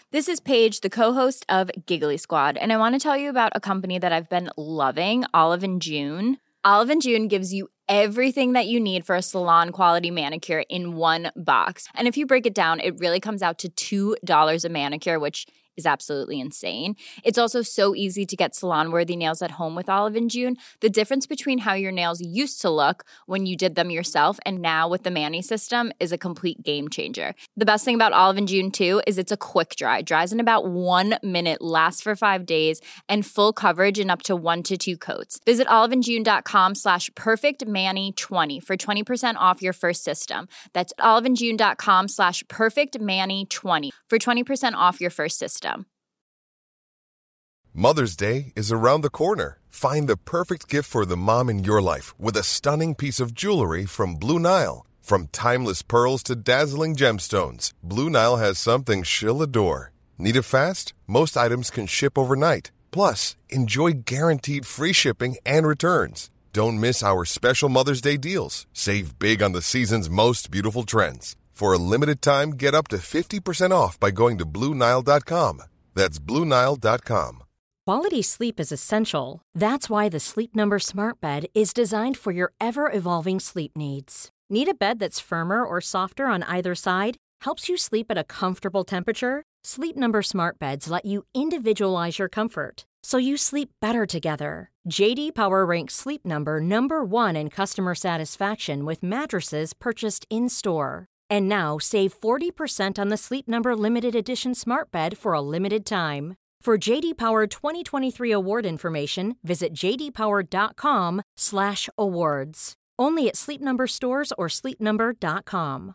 This is Paige, the co-host of Giggly Squad, and I want to tell you about a company that I've been loving, Olive & June. Olive & June gives you everything that you need for a salon-quality manicure in one box. And if you break it down, it really comes out to $2 a manicure, which is absolutely insane. It's also so easy to get salon-worthy nails at home with Olive & June. The difference between how your nails used to look when you did them yourself and now with the Mani system is a complete game changer. The best thing about Olive & June, too, is it's a quick dry. Dries in about 1 minute, lasts for 5 days, and full coverage in up to 1 to 2 coats. Visit oliveandjune.com/perfectmani20 for 20% off your first system. That's oliveandjune.com/perfectmani20 for 20% off your first system. Mother's Day is around the corner. Find the perfect gift for the mom in your life with a stunning piece of jewelry from Blue Nile. From timeless pearls to dazzling gemstones, Blue Nile has something she'll adore. Need it fast? Most items can ship overnight. Plus, enjoy guaranteed free shipping and returns. Don't miss our special Mother's Day deals. Save big on the season's most beautiful trends. For a limited time, get up to 50% off by going to BlueNile.com. That's BlueNile.com. Quality sleep is essential. That's why the Sleep Number Smart Bed is designed for your ever-evolving sleep needs. Need a bed that's firmer or softer on either side? Helps you sleep at a comfortable temperature? Sleep Number Smart Beds let you individualize your comfort, so you sleep better together. J.D. Power ranks Sleep Number number 1 in customer satisfaction with mattresses purchased in-store. And now, save 40% on the Sleep Number Limited Edition Smart Bed for a limited time. For J.D. Power 2023 award information, visit jdpower.com/awards. Only at Sleep Number stores or sleepnumber.com.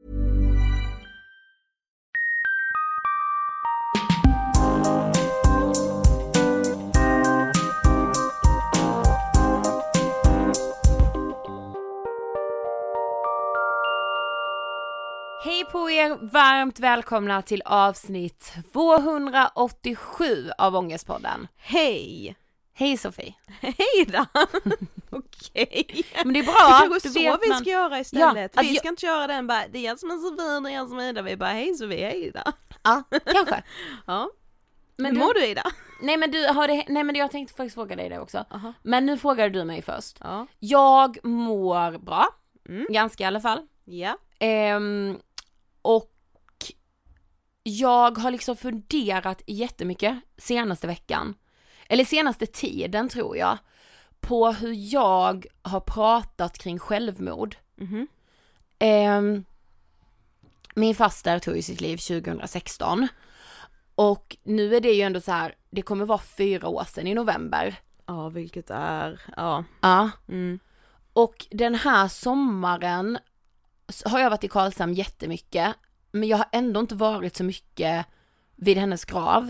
Hej på er, varmt välkomna till avsnitt 287 av Ångestpodden. Hej! Hej Sofie. Hej då! Okej. Men det är bra. Det kanske så vi ska göra istället. Ja, vi ska inte göra den bara, det är en som är Sofie, det är en som är Ida. Vi bara, hej Sofie, hej då. Ja, kanske. Ja. Men hur mår du Ida? Nej men jag tänkte faktiskt fråga dig det också. Men nu frågar du mig först. Ja. Jag mår bra. Ganska i alla fall. Ja. Och jag har liksom funderat jättemycket senaste veckan, eller senaste tiden tror jag, på hur jag har pratat kring självmord. Min faster tog ju sitt liv 2016 och nu är det ju ändå så här, det kommer vara 4 år sedan i november. Ja, vilket är, ja. Och den här sommaren har jag varit i Karlshamn jättemycket, men jag har ändå inte varit så mycket vid hennes grav.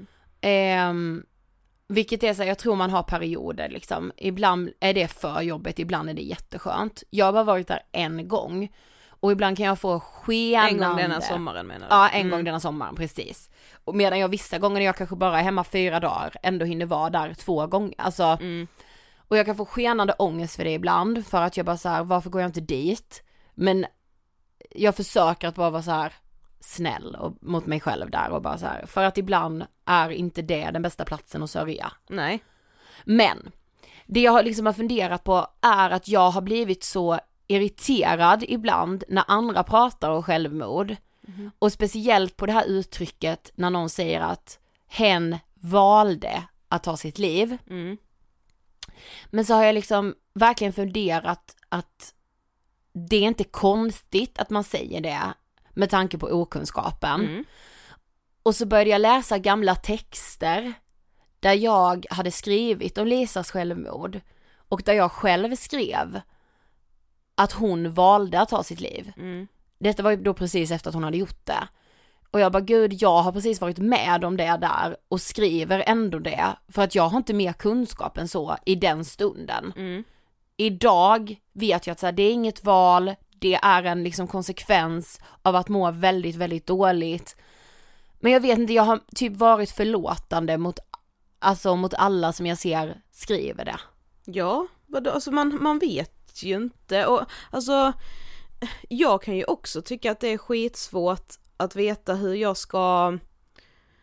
Vilket är så här, jag tror man har perioder liksom. Ibland är det för jobbet, ibland är det jätteskönt. Jag har bara varit där en gång. Och ibland kan jag få skenande... En gång denna sommaren menar du? Ja, en gång denna sommaren, precis. Och medan jag vissa gånger när jag kanske bara är hemma 4 dagar ändå hinner vara där 2 gånger. Alltså, och jag kan få skenande ångest för det ibland. För att jag bara så här, varför går jag inte dit? Men jag försöker att bara vara så här snäll och mot mig själv där och bara så här, för att ibland är inte det den bästa platsen att sörja. Nej. Men det jag har liksom funderat på är att jag har blivit så irriterad ibland när andra pratar om självmord. Och speciellt på det här uttrycket när någon säger att hen valde att ta sitt liv. Men så har jag liksom verkligen funderat att det är inte konstigt att man säger det med tanke på okunskapen. Och så började jag läsa gamla texter där jag hade skrivit om Lisas självmord och där jag själv skrev att hon valde att ta sitt liv. Detta var ju då precis efter att hon hade gjort det. Och jag bara, gud, jag har precis varit med om det där och skriver ändå det för att jag har inte mer kunskap än så i den stunden. Idag vet jag att så här, det är inget val, det är en liksom konsekvens av att må väldigt, väldigt dåligt. Men jag vet inte, jag har typ varit förlåtande mot alla som jag ser skriver det. Ja, alltså man vet ju inte. Och alltså, jag kan ju också tycka att det är skitsvårt att veta hur jag ska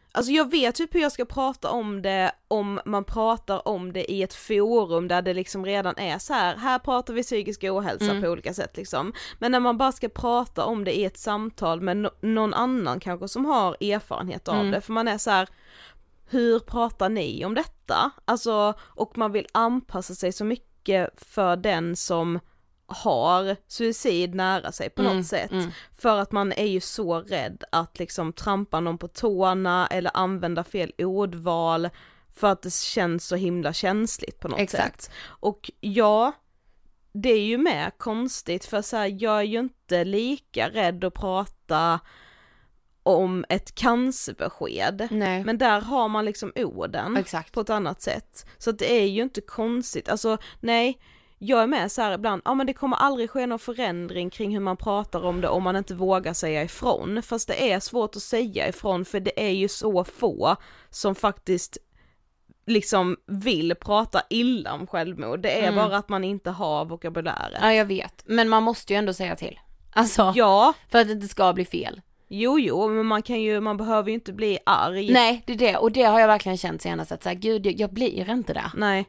Alltså jag vet typ hur jag ska prata om det om man pratar om det i ett forum där det liksom redan är så här pratar vi psykisk ohälsa på olika sätt liksom. Men när man bara ska prata om det i ett samtal med någon annan kanske som har erfarenhet av det, för man är så här: hur pratar ni om detta? Alltså, och man vill anpassa sig så mycket för den som har suicid nära sig på något sätt. För att man är ju så rädd att liksom trampa någon på tårna eller använda fel ordval för att det känns så himla känsligt på något sätt. Och ja, det är ju mer konstigt för så här, jag är ju inte lika rädd att prata om ett cancerbesked. Nej. Men där har man liksom orden på ett annat sätt. Så att det är ju inte konstigt. Alltså nej, jag är med så här ibland, men det kommer aldrig ske någon förändring kring hur man pratar om det om man inte vågar säga ifrån. Fast det är svårt att säga ifrån för det är ju så få som faktiskt liksom vill prata illa om självmord. Det är bara att man inte har vokabuläret. Ja, jag vet. Men man måste ju ändå säga till. Alltså, för att det inte ska bli fel. Jo, men man behöver ju inte bli arg. Nej, det är det. Och det har jag verkligen känt senast att så här, gud, jag blir inte det. Nej.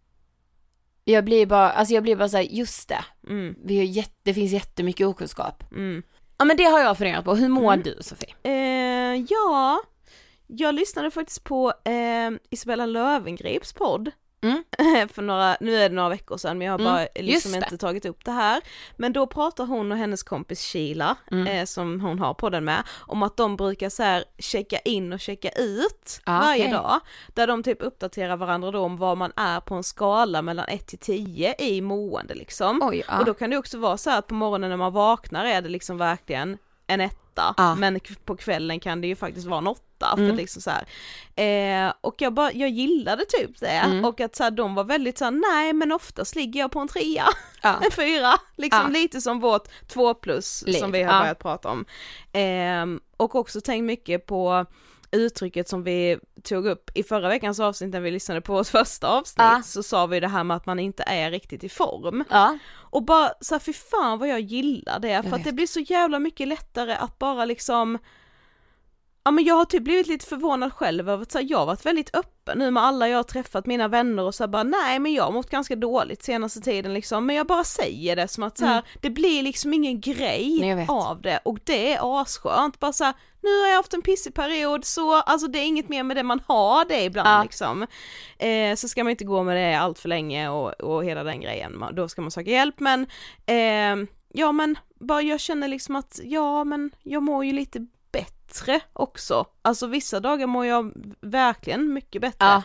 Jag blir bara så här, just det. Det finns jättemycket okunskap. Ja, men det har jag funderat på. Hur mår du, Sofie? Ja, jag lyssnade faktiskt på Isabella Lövengrips podd. För nu är det några veckor sedan, men jag har bara liksom inte tagit upp det här. Men då pratar hon och hennes kompis Sheila, som hon har podden med, om att de brukar så här checka in och checka ut varje dag. Där de typ uppdaterar varandra då om vad man är på en skala mellan 1 till 10 i mående liksom. Och då kan det också vara så här att på morgonen när man vaknar är det liksom verkligen en 1. Men på kvällen kan det ju faktiskt vara en 8 för liksom så här. Och jag gillade typ det och att så här, de var väldigt så här, nej men oftast ligger jag på en 3, en 4 liksom lite som vårt 2+ som vi har börjat prata om. Och också tänkt mycket på uttrycket som vi tog upp i förra veckans avsnitt när vi lyssnade på vårt första avsnitt, så sa vi det här med att man inte är riktigt i form. Och bara så här, fy fan vad jag gillar det, för att det blir så jävla mycket lättare att bara liksom, men jag har typ blivit lite förvånad själv över att så här, jag har varit väldigt öppen nu med alla jag har träffat, mina vänner, och så här, bara nej men jag har mått ganska dåligt senaste tiden liksom, men jag bara säger det som att så här, det blir liksom ingen grej av det, och det är asskönt, bara så här, nu har jag haft en pissig period, så alltså det är inget mer med det, man har det ibland liksom. Så ska man inte gå med det allt för länge och hela den grejen, då ska man söka hjälp, men ja men bara jag känner liksom att men jag mår ju lite bättre också, alltså vissa dagar mår jag verkligen mycket bättre.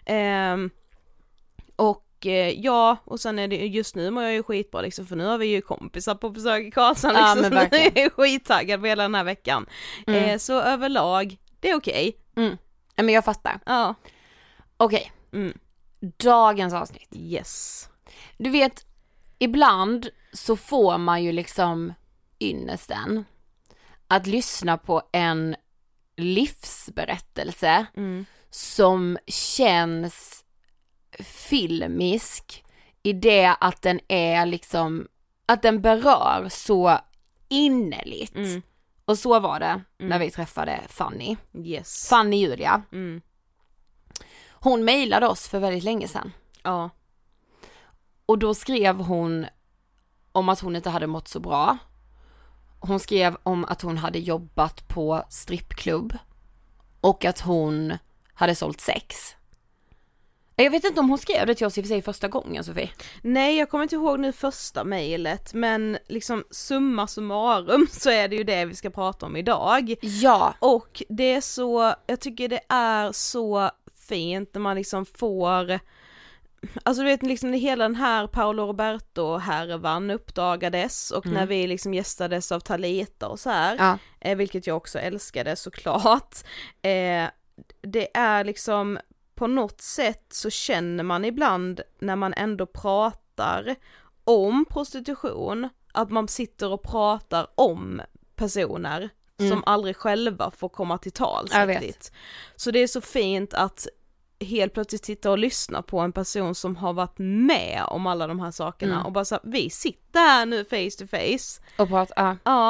Och sen är det just nu mår jag ju skitbra liksom, för nu har vi ju kompisar på besök i Karlshamn liksom, så nu är jag skittaggad på hela den här veckan. Så överlag, det är okej. Men jag fattar. Okej. Dagens avsnitt. Yes. Du vet, ibland så får man ju liksom ynnesten att lyssna på en livsberättelse som känns filmisk i det att den är liksom, att den berör så innerligt. Och så var det när vi träffade Fanny. Fanny Julia. Hon mejlade oss för väldigt länge sedan. Och då skrev hon om att hon inte hade mått så bra. Hon skrev om att hon hade jobbat på strippklubb och att hon hade sålt sex. Jag vet inte om hon skrev det till oss i och för sig första gången, Sofie. Nej, jag kommer inte ihåg nu första mejlet, men liksom summa summarum så är det ju det vi ska prata om idag. Ja. Och det är så, jag tycker det är så fint när man liksom får, alltså du vet liksom hela den här Paolo Roberto-härvan uppdagades och när vi liksom gästades av Talita och så här, vilket jag också älskade såklart. Det är liksom på något sätt så känner man ibland när man ändå pratar om prostitution att man sitter och pratar om personer som aldrig själva får komma till tals riktigt. Så det är så fint att helt plötsligt sitta och lyssna på en person som har varit med om alla de här sakerna och bara så vi sitter här nu face to face och pratar.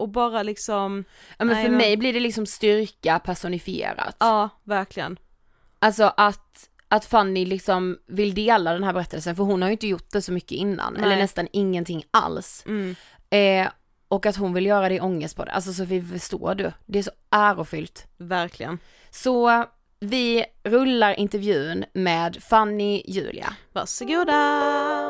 och bara liksom... Ja, men för mig blir det liksom styrka personifierat. Ja, verkligen. Alltså att Fanny liksom vill dela den här berättelsen, för hon har ju inte gjort det så mycket innan, eller nästan ingenting alls. Och att hon vill göra det i ångest på det. Alltså Sofie, förstår du? Det är så ärofyllt. Verkligen. Så vi rullar intervjun med Fanny Julia. Varsågoda!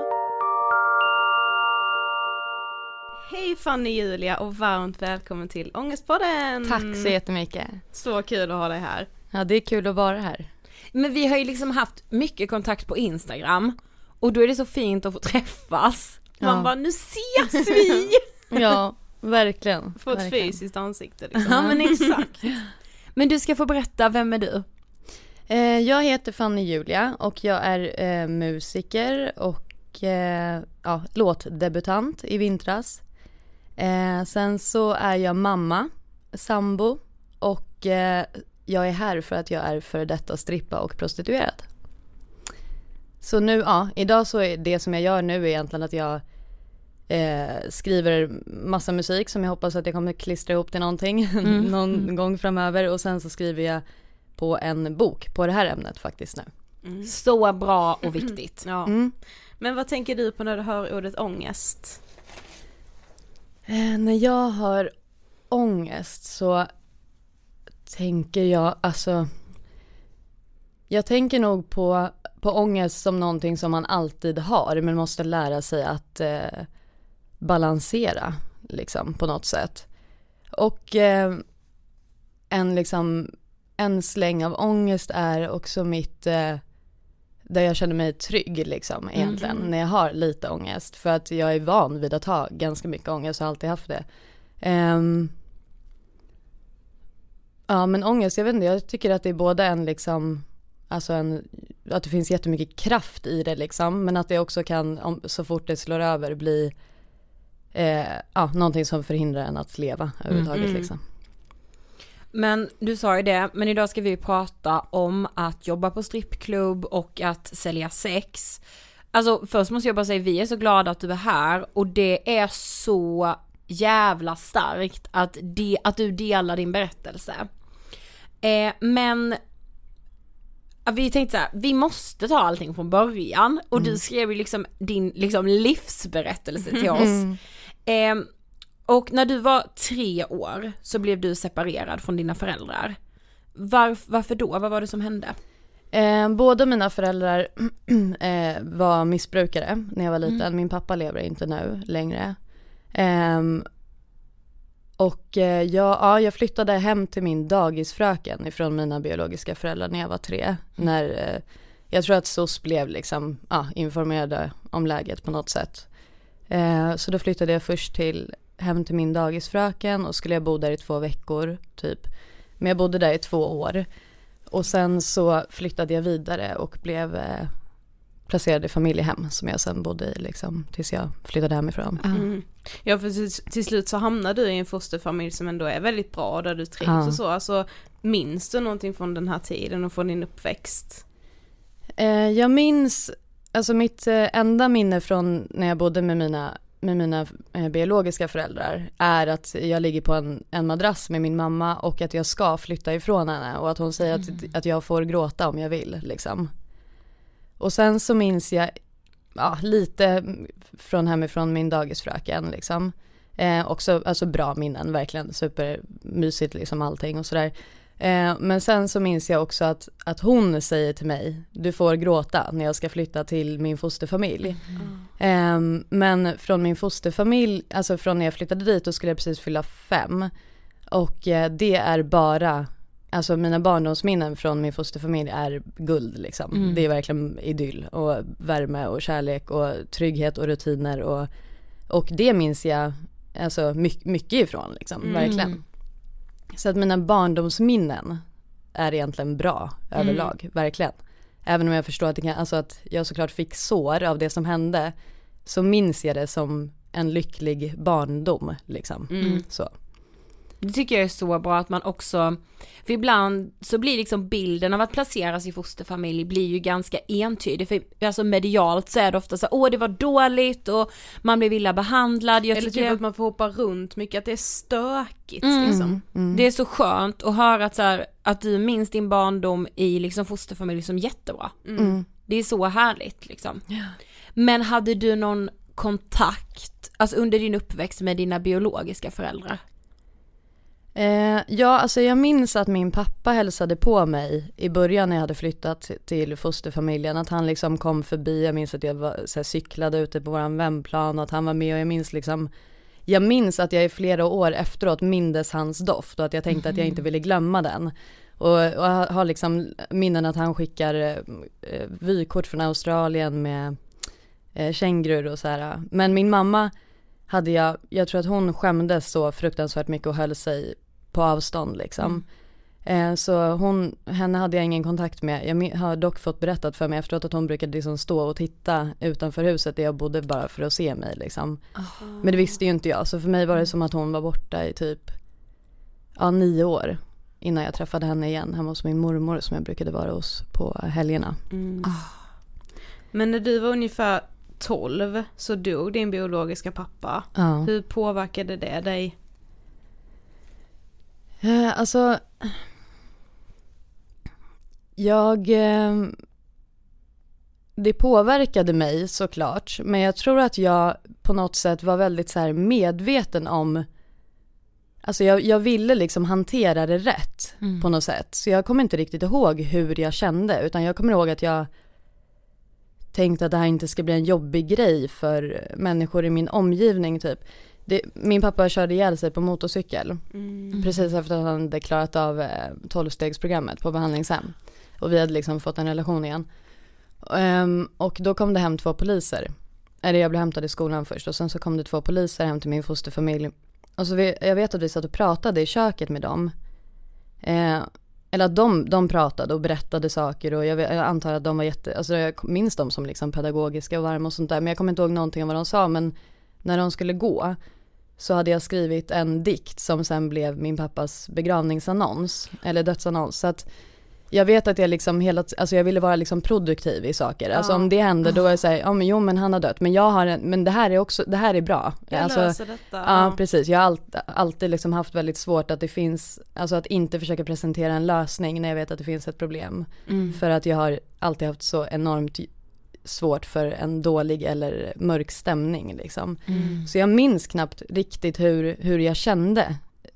Hej Fanny Julia och varmt välkommen till Ångestpodden! Tack så jättemycket. Så kul att ha dig här. Ja, det är kul att vara här. Men vi har ju liksom haft mycket kontakt på Instagram, och då är det så fint att få träffas. Man bara, nu ses vi! Ja, verkligen. Få ett fysiskt ansikte liksom. Ja, men exakt. Men du ska få berätta, vem är du? Jag heter Fanny Julia och jag är musiker och låtdebutant i vintras. Sen så är jag mamma, sambo, och jag är här för att jag är före detta strippa och prostituerad. Så nu, idag så är det som jag gör nu egentligen att jag skriver massa musik som jag hoppas att jag kommer klistra ihop till någonting någon gång framöver, och sen så skriver jag på en bok på det här ämnet faktiskt nu. Så bra och viktigt. Ja. Men vad tänker du på när du hör ordet ångest? När jag hör ångest så tänker jag, alltså jag tänker nog på ångest som någonting som man alltid har, men måste lära sig att balansera liksom på något sätt. Och en släng av ångest är också mitt där jag känner mig trygg liksom egentligen när jag har lite ångest, för att jag är van vid att ha ganska mycket ångest och har alltid haft det. Ja, men ångest, jag vet inte, jag tycker att det är både en liksom, alltså att det finns jättemycket kraft i det liksom, men att det också kan, så fort det slår över, bli någonting som förhindrar en att leva överhuvudtaget liksom. Men du sa ju det, men idag ska vi prata om att jobba på strippklubb och att sälja sex. Alltså först måste jag bara säga, vi är så glada att du är här, och det är så jävla starkt att du delar din berättelse. Men vi tänkte så här, vi måste ta allting från början, och du skrev ju liksom din liksom livsberättelse till oss. Och när du var 3 år så blev du separerad från dina föräldrar. Varför då? Vad var det som hände? Båda mina föräldrar var missbrukare när jag var liten. Min pappa lever inte nu längre. Och jag flyttade hem till min dagisfröken ifrån mina biologiska föräldrar när jag var 3. När jag tror att SOS blev liksom informerade om läget på något sätt. Så då flyttade jag först hem till min dagisfröken, och skulle jag bo där i 2 veckor typ. Men jag bodde där i 2 år. Och sen så flyttade jag vidare och blev placerad i familjehem, som jag sen bodde i liksom, tills jag flyttade hemifrån. Ja, för till slut så hamnar du i en fosterfamilj som ändå är väldigt bra, där du trivs och så. Alltså, minns du någonting från den här tiden och från din uppväxt? Jag minns, alltså mitt enda minne från när jag bodde med mina biologiska föräldrar är att jag ligger på en madrass med min mamma, och att jag ska flytta ifrån henne, och att hon säger att jag får gråta om jag vill liksom. Och sen så minns jag lite från hemifrån min dagisfröken liksom. Också alltså bra minnen, verkligen supermysigt liksom allting och sådär. Men sen så minns jag också att hon säger till mig, du får gråta när jag ska flytta till min fosterfamilj. Men från min fosterfamilj, alltså från när jag flyttade dit, då skulle jag precis fylla 5. Och det är bara, alltså mina barndomsminnen från min fosterfamilj är guld liksom. Det är verkligen idyll och värme och kärlek och trygghet och rutiner, och det minns jag alltså mycket ifrån liksom, verkligen. Så att mina barndomsminnen är egentligen bra överlag, verkligen. Även om jag förstår att att jag såklart fick sår av det som hände, så minns jag det som en lycklig barndom liksom. Så. Det tycker jag är så bra att man också, för ibland så blir liksom bilden av att placeras i fosterfamilj blir ju ganska entydig, för alltså medialt så är det ofta så det var dåligt och man blir illa behandlad. Eller typ att man får hoppa runt mycket, att det är stökigt liksom. Det är så skönt att höra att, så här, att du minns din barndom i liksom fosterfamilj som jättebra. Det är så härligt liksom. Men hade du någon kontakt alltså under din uppväxt med dina biologiska föräldrar? Ja, alltså jag minns att min pappa hälsade på mig i början när jag hade flyttat till fosterfamiljen, att han liksom kom förbi. Jag minns att jag var, så här, cyklade ute på våran vändplan och att han var med, och jag minns att jag i flera år efteråt mindes hans doft och att jag tänkte att jag inte ville glömma den. Och har liksom minnen att han skickar vykort från Australien med kängurur och så här. Men min mamma hade jag tror att hon skämdes så fruktansvärt mycket och höll sig på avstånd liksom. Så henne hade jag ingen kontakt med. Jag har dock fått berättat för mig efteråt att hon brukade liksom stå och titta utanför huset där jag bodde bara för att se mig liksom. Men det visste ju inte jag, så för mig var det som att hon var borta i typ 9 år innan jag träffade henne igen hemma hos min mormor som jag brukade vara hos på helgerna. Men när du var ungefär 12 så dog din biologiska pappa. Hur påverkade det dig? Alltså det påverkade mig såklart, men jag tror att jag på något sätt var väldigt så här medveten om, alltså jag ville liksom hantera det rätt på något sätt, så jag kommer inte riktigt ihåg hur jag kände, utan jag kommer ihåg att jag tänkte att det här inte ska bli en jobbig grej för människor i min omgivning typ. Min pappa körde ihjäl sig på motorcykel precis efter att han hade klarat av 12-stegsprogrammet på behandlingshem, och vi hade liksom fått en relation igen. Och då kom det hem 2 poliser. Jag blev hämtad i skolan först, och sen så kom det 2 poliser hem till min fosterfamilj. Och så jag vet att vi satt och pratade i köket med dem. Eller att de pratade och berättade saker, och jag antar att de var alltså jag minns dem som liksom pedagogiska och varma och sånt där, men jag kommer inte ihåg någonting om vad de sa. Men när de skulle gå så hade jag skrivit en dikt som sen blev min pappas begravningsannons eller dödsannons, så att jag vet att jag liksom jag ville vara liksom produktiv i saker. Alltså om det hände då är jag så här, men han har dött, men jag har men det här är bra. Jag löser detta. Ja, precis. Jag har alltid liksom haft väldigt svårt att det finns, alltså att inte försöka presentera en lösning när jag vet att det finns ett problem. För att jag har alltid haft så enormt svårt för en dålig eller mörk stämning liksom. Så jag minns knappt riktigt hur jag kände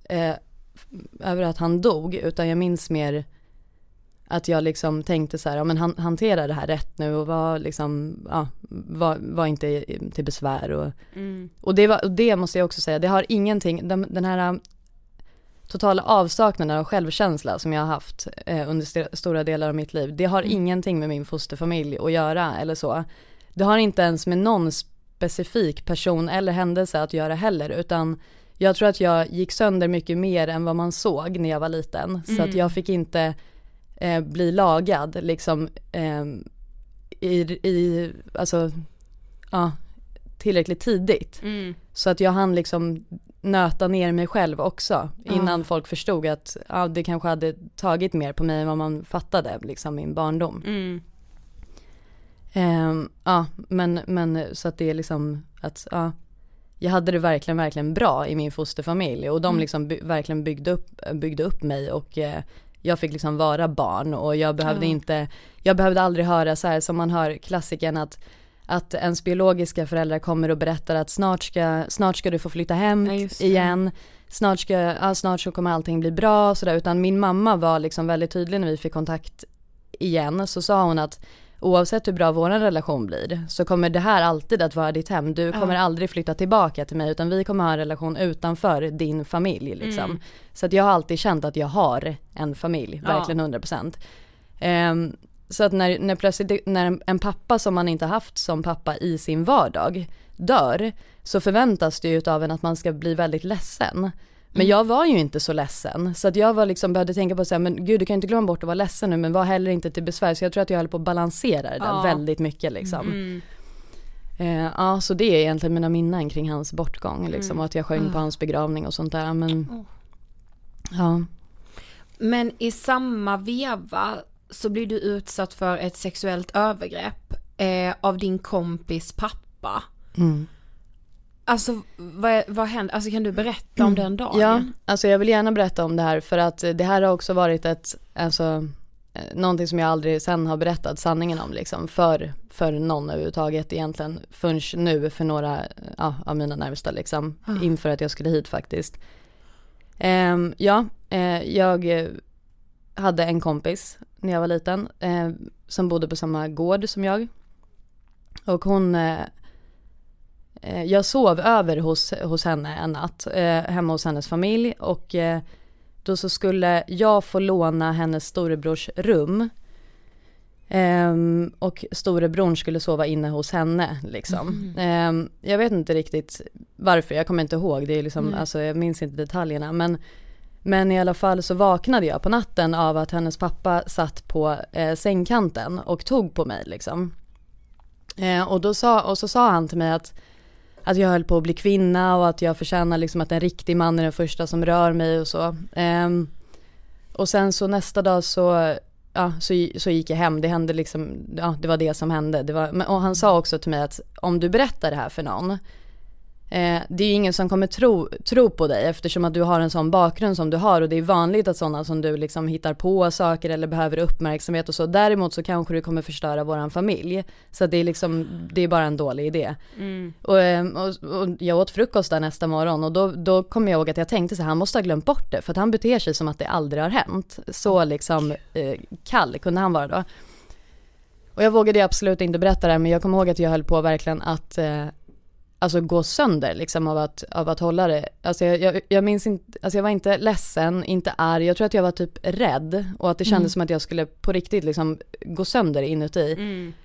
över att han dog, utan jag minns mer att jag liksom tänkte så här, men hantera det här rätt nu, och var liksom var inte till besvär, och det måste jag också säga, det har ingenting, den här totala avsaknaden av självkänsla som jag har haft under stora delar av mitt liv, det har ingenting med min fosterfamilj att göra eller så. Det har inte ens med någon specifik person eller händelse att göra heller, utan jag tror att jag gick sönder mycket mer än vad man såg när jag var liten. Så att jag fick inte bli lagad liksom tillräckligt tidigt. Så att jag hann liksom nöta ner mig själv också innan folk förstod att det kanske hade tagit mer på mig än vad man fattade liksom min barndom. Men så att det är liksom att jag hade det verkligen bra i min fosterfamilj, och de liksom verkligen byggde upp mig, och jag fick liksom vara barn, och jag behövde aldrig höra så här som man hör klassiken att ens biologiska föräldrar kommer och berättar att snart ska du få flytta hem igen. Snart så kommer allting bli bra så där, utan min mamma var liksom väldigt tydlig när vi fick kontakt igen, så sa hon att oavsett hur bra vår relation blir så kommer det här alltid att vara ditt hem. Du kommer aldrig flytta tillbaka till mig, utan vi kommer ha en relation utanför din familj liksom. Så att jag har alltid känt att jag har en familj, verkligen 100%. Så att när plötsligt när en pappa som man inte haft som pappa i sin vardag dör, så förväntas det ju av en att man ska bli väldigt ledsen. Men jag var ju inte så ledsen, så att jag var liksom, behövde tänka på så här, men gud, du kan inte glömma bort att vara ledsen nu, men var heller inte till besvär. Så jag tror att jag höll på att balansera det där väldigt mycket liksom. Så det är egentligen mina minnen kring hans bortgång liksom, och att jag sjöng på hans begravning och sånt där. Men Ja. Men i samma veva så blir du utsatt för ett sexuellt övergrepp av din kompis pappa. Alltså vad hände? Alltså kan du berätta om den dagen? Ja, alltså jag vill gärna berätta om det här för att det här har också varit någonting som jag aldrig sen har berättat sanningen om liksom för någon överhuvudtaget egentligen förrän nu för några av mina närmsta liksom inför att jag skulle hit faktiskt. Jag hade en kompis när jag var liten som bodde på samma gård som jag. Och jag sov över hos henne en natt, hemma hos hennes familj. Och då så skulle jag få låna hennes storebrors rum. Och storebror skulle sova inne hos henne liksom. Jag vet inte riktigt varför, jag kommer inte ihåg. Det är liksom, alltså, jag minns inte detaljerna. Men i alla fall så vaknade jag på natten av att hennes pappa satt på sängkanten och tog på mig liksom. Och så sa han till mig att jag höll på att bli kvinna och att jag förtjänar liksom att en riktig man är den första som rör mig och så. Och sen så nästa dag så gick jag hem. Det hände liksom, det var det som hände. Och han sa också till mig att om du berättar det här för någon, det är ju ingen som kommer tro på dig eftersom att du har en sån bakgrund som du har, och det är vanligt att sådana som du liksom hittar på saker eller behöver uppmärksamhet och så. Däremot så kanske du kommer förstöra våran familj, så det är liksom, det är bara en dålig idé. Och jag åt frukost där nästa morgon och då kom jag ihåg att jag tänkte så här, han måste ha glömt bort det för att han beter sig som att det aldrig har hänt. Så liksom kall kunde han vara då. Och jag vågade absolut inte berätta det, men jag kommer ihåg att jag höll på verkligen att alltså gå sönder liksom av att hålla det. Alltså jag minns inte, alltså jag var inte ledsen, inte arg. Jag tror att jag var typ rädd och att det kändes som att jag skulle på riktigt liksom gå sönder inuti.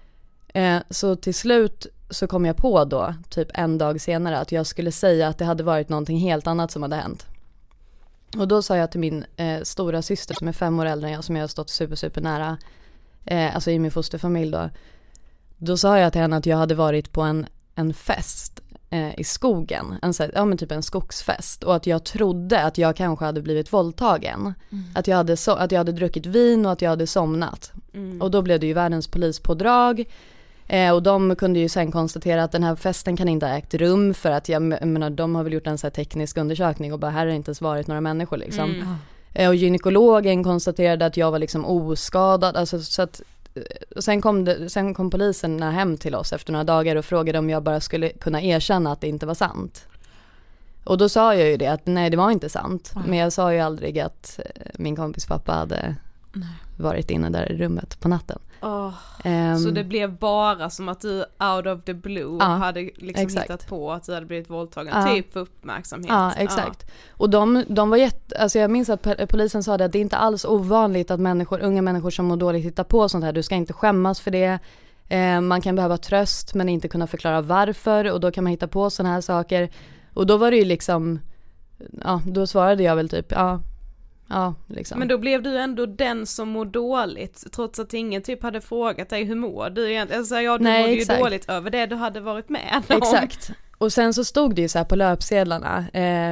Så till slut så kom jag på då typ en dag senare att jag skulle säga att det hade varit någonting helt annat som hade hänt. Och då sa jag till min stora syster som är 5 år äldre än jag, som jag har stått super nära, alltså i min fosterfamilj då sa jag till henne att jag hade varit på en fest i skogen, typ en skogsfest, och att jag trodde att jag kanske hade blivit våldtagen, att jag hade druckit vin och att jag hade somnat. Och då blev det ju världens polispådrag, och de kunde ju sen konstatera att den här festen kan inte ha ägt rum för att de har väl gjort en så här teknisk undersökning och bara, här har inte ens varit några människor liksom. Och gynekologen konstaterade att jag var liksom oskadad, alltså, så att sen kom polisen hem till oss efter några dagar och frågade om jag bara skulle kunna erkänna att det inte var sant. Och då sa jag ju det, att nej, det var inte sant. Men jag sa ju aldrig att min kompis pappa hade varit inne där i rummet på natten. Så det blev bara som att du out of the blue hade liksom hittat på att du hade blivit våldtagen, typ för uppmärksamhet. Ja, exakt. Och de var alltså jag minns att polisen sa att det är inte alls ovanligt att unga människor som mår dåligt hittar på sånt här. Du ska inte skämmas för det. Man kan behöva tröst men inte kunna förklara varför, och då kan man hitta på såna här saker. Och då var det ju liksom, då svarade jag väl typ, liksom. Men då blev du ändå den som mår dåligt, trots att ingen typ hade frågat dig hur mår du egentligen. Alltså, du mådde ju dåligt över det du hade varit med om. Exakt. Och sen så stod det ju så här på löpsedlarna,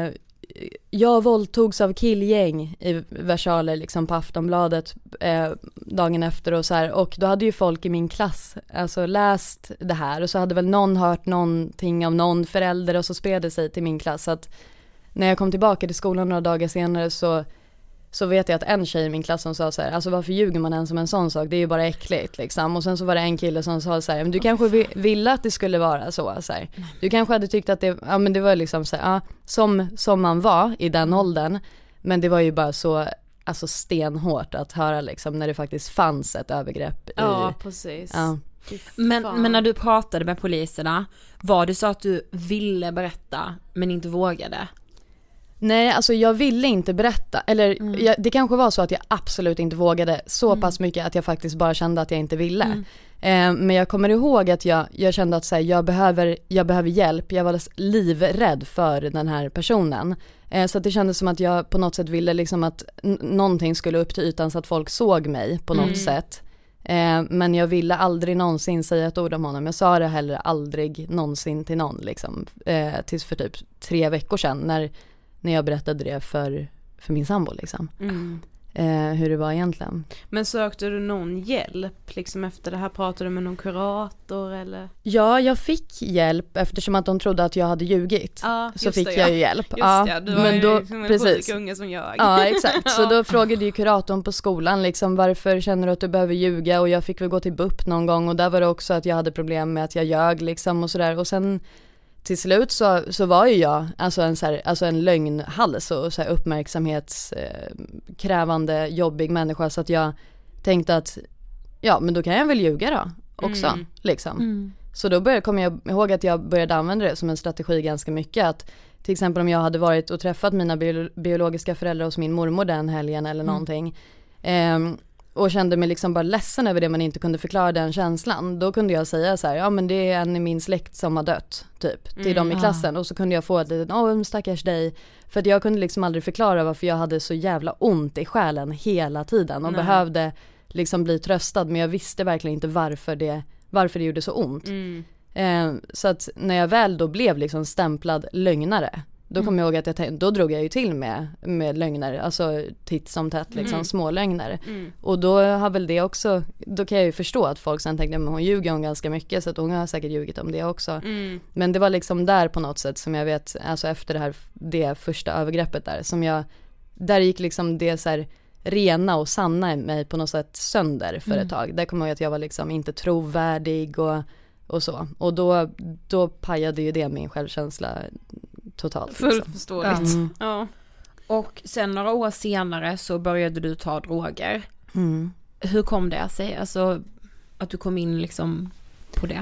jag våldtogs av killgäng i versaler liksom på Aftonbladet dagen efter och så här, och då hade ju folk i min klass alltså läst det här, och så hade väl någon hört någonting av någon förälder, och så spred det sig till min klass. Så att när jag kom tillbaka till skolan några dagar senare så vet jag att en tjej i min klass som sa så här, alltså varför ljuger man ens om en sån sak, det är ju bara äckligt liksom. Och sen så var det en kille som sa så här, men du kanske ville att det skulle vara så här. Du kanske hade tyckt att det, men det var liksom så här, som man var i den åldern, men det var ju bara så, alltså stenhårt att höra liksom, när det faktiskt fanns ett övergrepp precis. Men när du pratade med poliserna, var det så att du ville berätta men inte vågade? Nej, alltså jag ville inte berätta. Eller det kanske var så att jag absolut inte vågade så pass mycket att jag faktiskt bara kände att jag inte ville. Men jag kommer ihåg att jag kände att så här, jag behöver hjälp. Jag var livrädd för den här personen. Så att det kändes som att jag på något sätt ville liksom att någonting skulle upp till ytan så att folk såg mig på något sätt. Men jag ville aldrig någonsin säga ett ord om honom. Jag sa det heller aldrig någonsin till någon liksom. Tills för typ 3 veckor sedan när jag berättade det för min sambo liksom. Hur det var egentligen. Men sökte du någon hjälp liksom efter det här? Pratade du med någon kurator eller? Ja, jag fick hjälp eftersom att de trodde att jag hade ljugit. Ja, så fick jag ju hjälp. Just det, du var ju liksom en sjuk unge som jag. Ja, exakt. Så då frågade ju kuratorn på skolan liksom, varför känner du att du behöver ljuga? Och jag fick väl gå till BUP någon gång och där var det också att jag hade problem med att jag ljög liksom och sådär. Och sen till slut så var ju jag alltså en lögnhals och så här uppmärksamhetskrävande, jobbig människa, så att jag tänkte att ja, men då kan jag väl ljuga då också liksom. Så då kom jag ihåg att jag började använda det som en strategi ganska mycket, att till exempel om jag hade varit och träffat mina biologiska föräldrar hos min mormor den helgen eller någonting och kände mig liksom bara ledsen över det, men inte kunde förklara den känslan. Då kunde jag säga så här, ja men det är en i min släkt som har dött typ till dem i klassen, och så kunde jag få ett litet stackars dig, för att jag kunde liksom aldrig förklara varför jag hade så jävla ont i själen hela tiden och behövde liksom bli tröstad, men jag visste verkligen inte varför det gjorde så ont. Så att när jag väl då blev liksom stämplad lögnare, då kom jag ihåg att då drog jag ju till med lögner, alltså titt som tätt liksom, små lögner. Och då har väl det också, då kan jag ju förstå att folk sen tänkte, men hon ljuger hon ganska mycket, så att hon har säkert ljugit om det också. Men det var liksom där på något sätt som jag vet, alltså efter det första övergreppet där gick liksom det så här rena och sanna i mig på något sätt sönder för ett tag. Där kommer jag ihåg att jag var liksom inte trovärdig och så. Och då pajade ju det min självkänsla totalt. Fullt förståeligt. Ja. Och sen några år senare så började du ta droger. Hur kom det sig? Alltså att du kom in liksom på det?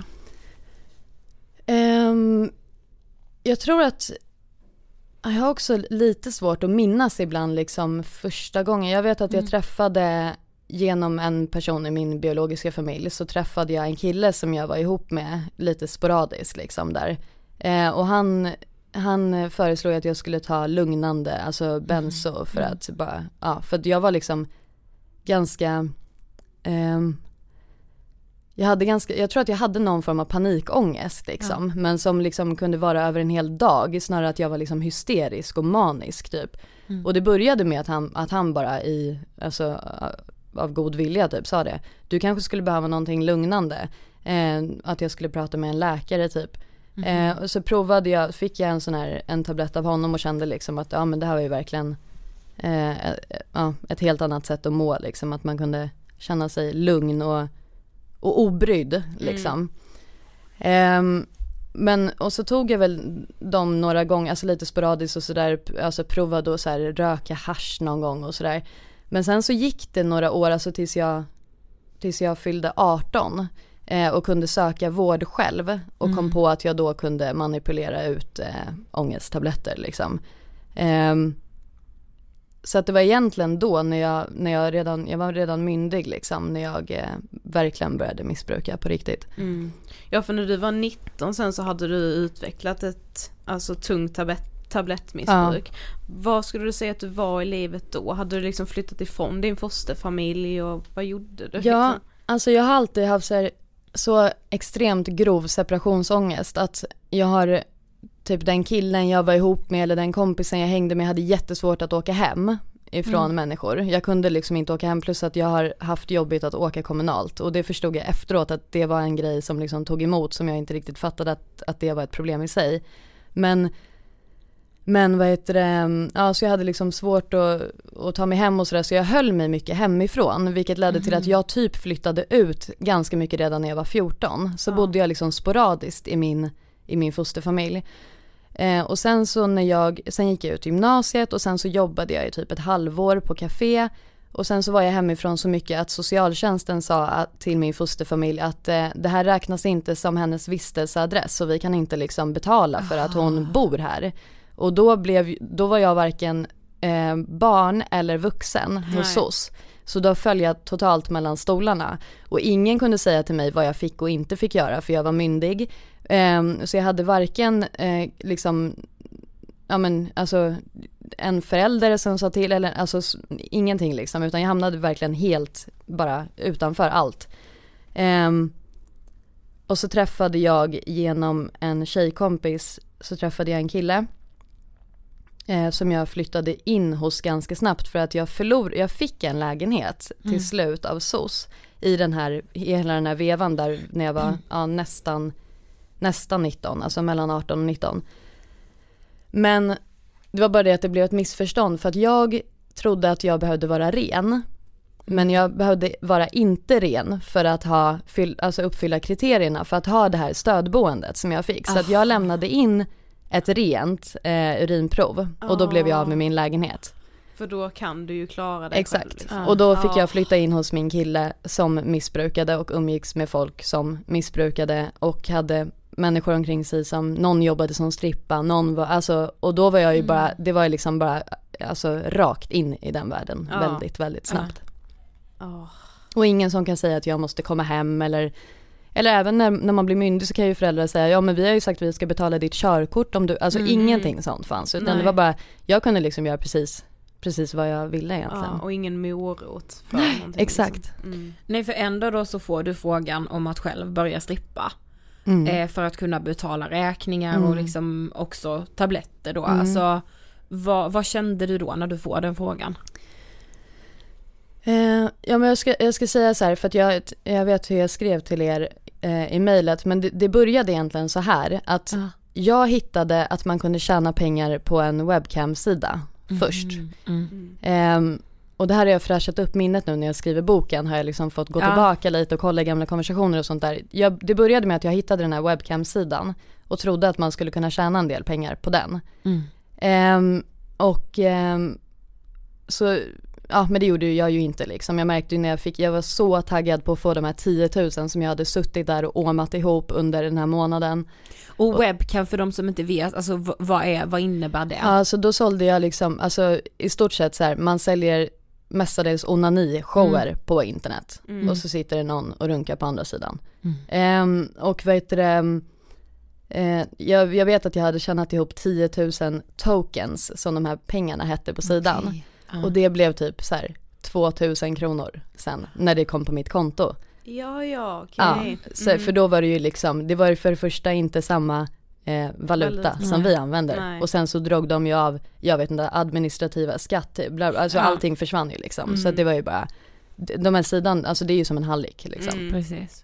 Jag tror att jag har också lite svårt att minnas ibland liksom första gången. Jag vet att jag träffade genom en person i min biologiska familj, så träffade jag en kille som jag var ihop med lite sporadiskt liksom där. Och han föreslog att jag skulle ta lugnande, alltså benzo, för att bara, för att jag var liksom ganska jag tror att jag hade någon form av panikångest liksom, men som liksom kunde vara över en hel dag, snarare att jag var liksom hysterisk och manisk typ. Och det började med att han bara av god vilja typ sa det, du kanske skulle behöva någonting lugnande, att jag skulle prata med en läkare typ. Och så fick jag en tablett av honom och kände liksom att men det här var ju verkligen ett helt annat sätt att må liksom, att man kunde känna sig lugn och obrydd liksom. Men och så tog jag väl dem några gånger, alltså lite sporadiskt och sådär, alltså provade att så här röka hasch någon gång och sådär. Men sen så gick det några år, alltså tills jag fyllde 18 och kunde söka vård själv och kom på att jag då kunde manipulera ut ångesttabletter liksom. Så att det var egentligen då när jag var redan myndig liksom, när jag verkligen började missbruka på riktigt. Ja, för när du var 19 sen så hade du utvecklat ett tungt tablettmissbruk. Vad skulle du säga att du var i livet då? Hade du liksom flyttat ifrån din fosterfamilj och vad gjorde du? Ja, liksom? alltså jag har alltid haft så extremt grov separationsångest att jag har typ den killen jag var ihop med eller den kompisen jag hängde med hade jättesvårt att åka hem ifrån människor. Jag kunde liksom inte åka hem, plus att jag har haft jobbigt att åka kommunalt, och det förstod jag efteråt att det var en grej som liksom tog emot, som jag inte riktigt fattade att det var ett problem i sig. Men vad heter det, så jag hade liksom svårt att ta mig hem och sådär, så jag höll mig mycket hemifrån, vilket ledde till att jag typ flyttade ut ganska mycket redan när jag var 14. Så bodde jag liksom sporadiskt i min fosterfamilj. Och sen så sen gick jag ut gymnasiet och sen så jobbade jag i typ ett halvår på café, och sen så var jag hemifrån så mycket att socialtjänsten sa till min fosterfamilj att det här räknas inte som hennes vistelseadress, så vi kan inte liksom betala för att hon bor här. Och då var jag varken barn eller vuxen hos oss. Så då föll jag totalt mellan stolarna. Och ingen kunde säga till mig vad jag fick och inte fick göra, för jag var myndig. Så jag hade varken en förälder som sa till, eller alltså ingenting liksom, utan jag hamnade verkligen helt bara utanför allt. Och så träffade jag genom en tjejkompis, så träffade jag en kille. som jag flyttade in hos ganska snabbt för att jag fick en lägenhet till slut av SOS i hela den här vevan där när jag var nästan 19, alltså mellan 18 och 19. Men det var bara det att det blev ett missförstånd för att jag trodde att jag behövde vara ren. Men jag behövde vara inte ren för att uppfylla kriterierna för att ha det här stödboendet som jag fick. Så att jag lämnade in ett rent urinprov och då blev jag av med min lägenhet. För då kan du ju klara det. Exakt. Själv, liksom. Och då fick jag flytta in hos min kille som missbrukade och umgicks med folk som missbrukade och hade människor omkring sig som någon jobbade som strippa, någon var, och då var jag ju bara, det var liksom bara rakt in i den världen väldigt, väldigt snabbt. Och ingen som kan säga att jag måste komma hem eller även när man blir myndig så kan ju föräldrar säga ja men vi har ju sagt att vi ska betala ditt körkort om du, ingenting sånt fanns utan det var bara, jag kunde liksom göra precis vad jag ville egentligen. Ja, och ingen morot för någonting. Exakt. Liksom. Nej, för ändå då så får du frågan om att själv börja strippa. För att kunna betala räkningar och liksom också tabletter då. Alltså, vad kände du då när du får den frågan? Ja, men jag ska säga så här, för att jag vet hur jag skrev till er i mejlet, men det började egentligen så här att jag hittade att man kunde tjäna pengar på en webcam-sida först. Och det här har jag fräschat upp minnet nu när jag skriver boken, har jag liksom fått gå tillbaka lite och kolla gamla konversationer och sånt där. Det började med att jag hittade den här webcam-sidan och trodde att man skulle kunna tjäna en del pengar på den. Så ja, men det gjorde jag ju inte liksom. Jag märkte ju när jag var så taggad på att få de här 10 000 som jag hade suttit där och åmat ihop under den här månaden. Och webcam, för de som inte vet, alltså vad innebär det? Alltså då sålde jag liksom, i stort sett så här, man säljer mestadels onani-shower på internet. Och så sitter det någon och runkar på andra sidan. Och vad heter det, jag vet att jag hade tjänat ihop 10 000 tokens som de här pengarna hette på sidan. Okay. Och det blev typ så här 2 000 kronor sen när det kom på mitt konto. Ja, okej. Så för då var det ju liksom, det var för det första inte samma valuta som vi använder. Nej. Och sen så drog de ju av, jag vet inte, administrativa skatt, allting försvann ju liksom. Så det var ju bara, de här sidan, alltså det är ju som en hallick liksom. Precis.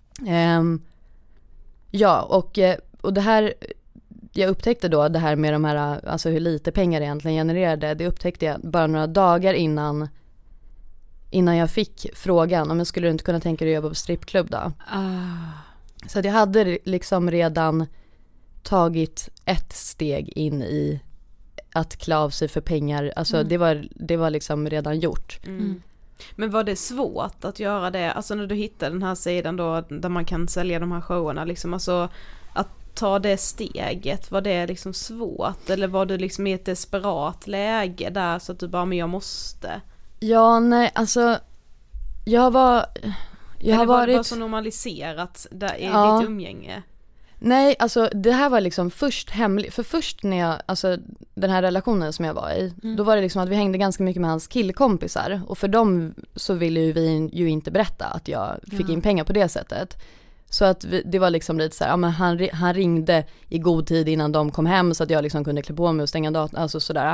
Ja, och det här, jag upptäckte då det här med de här, alltså hur lite pengar egentligen genererade, det upptäckte jag bara några dagar innan jag fick frågan om jag skulle inte kunna tänka dig att jobba på strippklubb då. Så att jag hade liksom redan tagit ett steg in i att klä av sig för pengar, alltså det var liksom redan gjort. Men var det svårt att göra det, alltså när du hittade den här sidan då där man kan sälja de här showerna liksom, alltså att ta det steget, var det liksom svårt eller var du liksom i ett desperat läge där så att du bara, men jag måste? Ja, nej, alltså jag har varit... Det var så normaliserat där i ditt umgänge? Nej, alltså det här var liksom först hemligt, för först när jag, alltså den här relationen som jag var i, då var det liksom att vi hängde ganska mycket med hans killkompisar och för dem så ville ju vi ju inte berätta att jag fick in pengar på det sättet. Så att det var liksom lite så här, ja, men han ringde i god tid innan de kom hem så att jag liksom kunde klä på mig och stänga datorn, alltså sådär.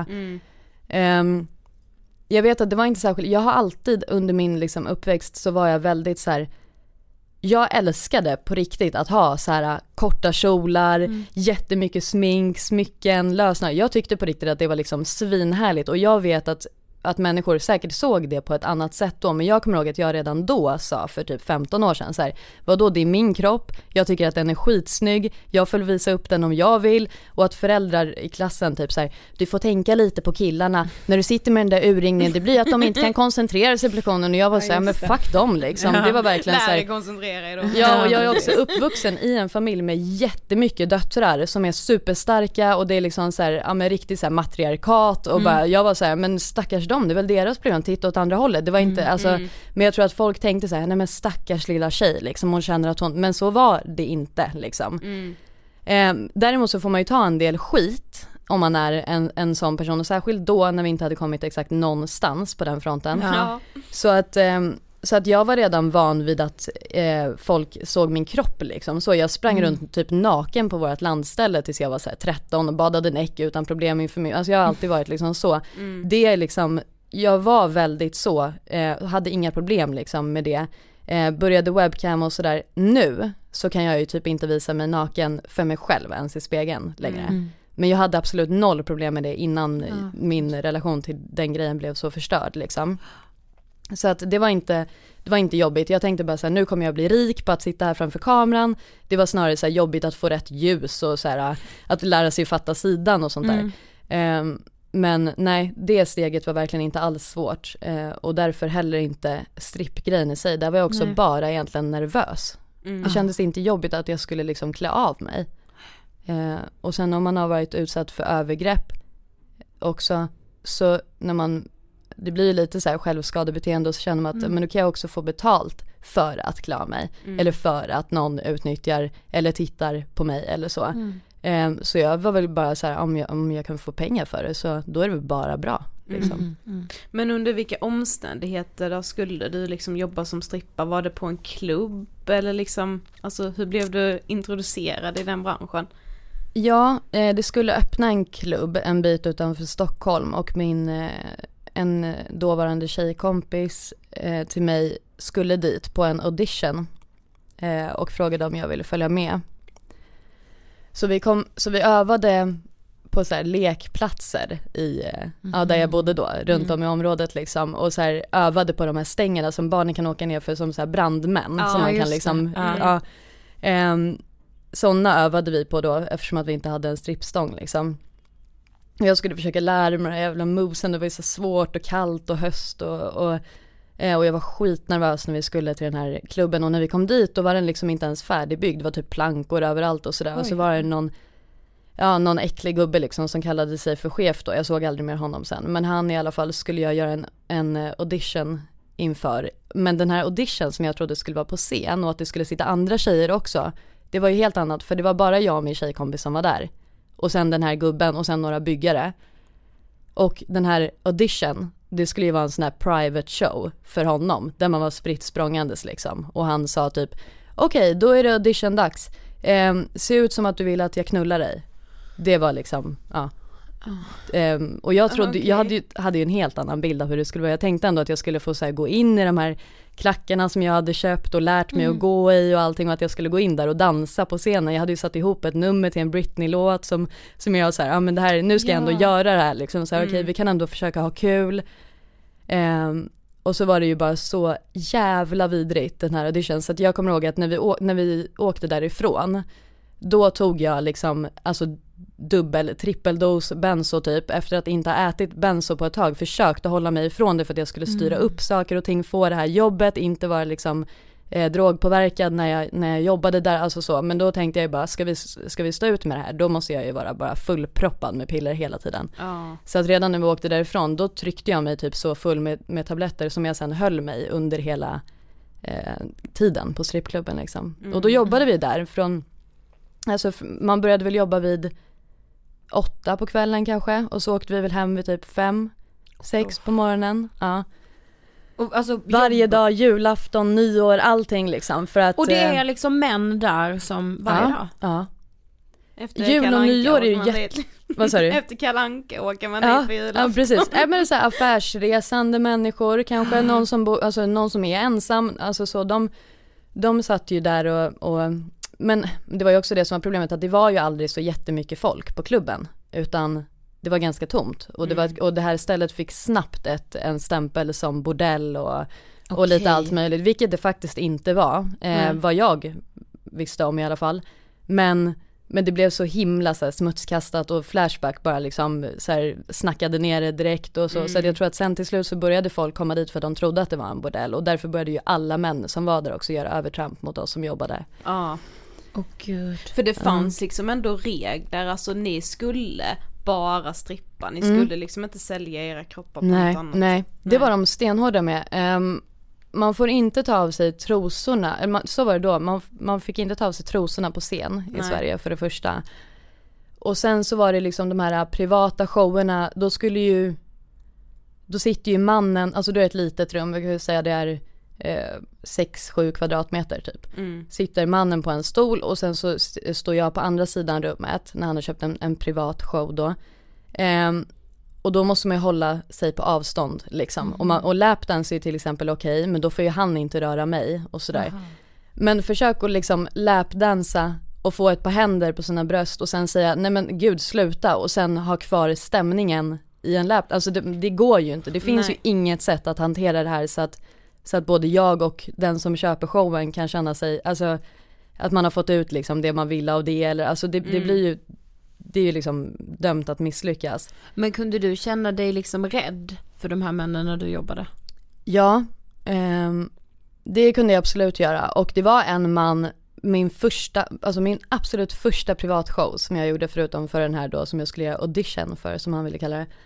Jag vet att det var inte särskilt, jag har alltid under min liksom uppväxt så var jag väldigt så här, jag älskade på riktigt att ha så här korta kjolar, jättemycket smink, smycken, lösningar. Jag tyckte på riktigt att det var liksom svinhärligt och jag vet att människor säkert såg det på ett annat sätt då, men jag kommer ihåg att jag redan då sa för typ 15 år sedan så här, vadå, det är min kropp, jag tycker att den är skitsnygg, jag får visa upp den om jag vill, och att föräldrar i klassen typ så här, du får tänka lite på killarna när du sitter med den där urringningen, det blir att de inte kan koncentrera sig på lektionen, och jag var så här, men fuck dem liksom, det var verkligen så här, koncentrera er då. Ja, och jag är också uppvuxen i en familj med jättemycket döttrar som är superstarka och det är liksom så här, ja men riktigt så här matriarkat och bara, jag var så här, men stackars dem, det är väl deras problem, titta åt andra hållet. Det var inte, alltså, men jag tror att folk tänkte så här, nej men stackars lilla tjej liksom, hon känner att hon, men så var det inte liksom. Däremot så får man ju ta en del skit om man är en sån person, och särskilt då när vi inte hade kommit exakt någonstans på den fronten. Så Så att jag var redan van vid att folk såg min kropp liksom. Så jag sprang runt typ naken på vårt landställe tills jag var så här 13 och badade näck utan problem inför mig. Alltså jag har alltid varit liksom så. Det är liksom, jag var väldigt så, hade inga problem liksom med det. Började webcam och sådär. Nu så kan jag ju typ inte visa mig naken för mig själv ens i spegeln längre. Men jag hade absolut noll problem med det innan min relation till den grejen blev så förstörd liksom. Så att det var inte jobbigt. Jag tänkte bara så här, nu kommer jag bli rik på att sitta här framför kameran. Det var snarare så här jobbigt att få rätt ljus och så här, att lära sig fatta sidan och sånt där. Men nej, det steget var verkligen inte alls svårt. Och därför heller inte strippgrejen i sig. Där var jag också bara egentligen nervös. Det kändes inte jobbigt att jag skulle liksom klä av mig. Och sen om man har varit utsatt för övergrepp också, så när man, det blir lite så här självskadebeteende och så känner man att men nu kan jag också få betalt för att klä av mig. Eller för att någon utnyttjar eller tittar på mig eller så. Så jag var väl bara så här, om jag kan få pengar för det, så då är det väl bara bra liksom. Men under vilka omständigheter då skulle du liksom jobba som strippa? Var det på en klubb eller liksom, alltså hur blev du introducerad i den branschen? Ja, det skulle öppna en klubb en bit utanför Stockholm och en dåvarande tjejkompis till mig skulle dit på en audition och frågade om jag ville följa med. Så vi övade på så här lekplatser i där jag bodde då, runt om i området liksom, och så här övade på de här stängerna som barnen kan åka ner för som så här brandmän som man kan liksom sådana övade vi på då eftersom att vi inte hade en strippstång liksom. Jag skulle försöka lära mig de jävla movesen, det var ju så svårt och kallt och höst och jag var skitnervös när vi skulle till den här klubben, och när vi kom dit då var den liksom inte ens färdigbyggd, det var typ plankor överallt och sådär. Och så var det någon äcklig gubbe liksom som kallade sig för chef då, jag såg aldrig mer honom sen, men han i alla fall skulle jag göra en audition inför. Men den här audition som jag trodde skulle vara på scen och att det skulle sitta andra tjejer också, det var ju helt annat, för det var bara jag och min tjejkompis som var där. Och sen den här gubben och sen några byggare. Och den här audition, det skulle ju vara en sån här private show för honom, där man var spritt språngandes liksom. Och han sa typ, okej, då är det audition-dags. Se ut som att du vill att jag knullar dig. Det var liksom, ja. Och jag trodde, jag hade ju en helt annan bild av hur det skulle vara. Jag tänkte ändå att jag skulle få så här, gå in i de här klackarna som jag hade köpt och lärt mig att gå i och allting, och att jag skulle gå in där och dansa på scenen. Jag hade ju satt ihop ett nummer till en Britney-låt som jag så här, ja men det här, nu ska jag ändå göra det här liksom, så här, okej, vi kan ändå försöka ha kul. Och så var det ju bara så jävla vidrigt den här audition, så att jag kommer ihåg att när vi åkte därifrån, då tog jag liksom alltså trippeldos benzo typ, efter att inte ha ätit benzo på ett tag, försökte hålla mig ifrån det för att jag skulle styra upp saker och ting, få det här jobbet, inte vara liksom drogpåverkad när jag jobbade där, alltså så. Men då tänkte jag ju bara, ska vi stå ut med det här, då måste jag ju vara bara fullproppad med piller hela tiden. Så att redan när vi åkte därifrån, då tryckte jag mig typ så full med tabletter som jag sen höll mig under hela tiden på strippklubben liksom. Och då jobbade vi där från, alltså man började väl jobba vid 8 på kvällen kanske, och så åkte vi väl hem vid typ 5-6 på morgonen. Ja. Och alltså, varje dag, julafton, nyår, allting liksom, för att, och det är liksom män där som varje dag. Ja. Efter jul och nyår är ju vad sa du? Efter Kalle Anka åker man dit på julafton. Ja, precis. Men det är så här affärsresande människor, kanske någon som är ensam, alltså så de satt ju där och men det var ju också det som var problemet, att det var ju aldrig så jättemycket folk på klubben, utan det var ganska tomt, och det här stället fick snabbt en stämpel som bordell och lite allt möjligt, vilket det faktiskt inte var, vad jag visste om i alla fall, men det blev så himla så här smutskastat, och Flashback bara liksom så här snackade ner det direkt och så, så att jag tror att sen till slut så började folk komma dit för att de trodde att det var en bordell, och därför började ju alla män som var där också göra övertramp mot oss som jobbade. Ja. Gud. För det fanns liksom ändå regler, alltså ni skulle bara strippa, ni skulle liksom inte sälja era kroppar på något annat. Nej, det var de stenhårda med. Man får inte ta av sig trosorna, så var det då, man fick inte ta av sig trosorna på scen i Sverige för det första. Och sen så var det liksom de här privata showerna, då sitter ju mannen, alltså då är ett litet rum, jag kan säga det är 6-7 kvadratmeter typ. Sitter mannen på en stol och sen så står jag på andra sidan rummet när han har köpt en privat show då. Och då måste man ju hålla sig på avstånd liksom. Och lapdance är till exempel okej, men då får ju han inte röra mig och sådär. Men försök att liksom lapdansa och få ett par händer på sina bröst och sen säga nej men gud sluta och sen ha kvar stämningen i en lap. Alltså det går ju inte. Det finns ju inget sätt att hantera det här så att både jag och den som köper showen kan känna sig, alltså att man har fått ut liksom det man vill av det, eller alltså det blir ju, det är ju liksom dömt att misslyckas. Men kunde du känna dig liksom rädd för de här männen när du jobbade? Ja, det kunde jag absolut göra. Och det var en man, min absolut första privatshow som jag gjorde förutom för den här då som jag skulle göra audition för, som han ville kalla det.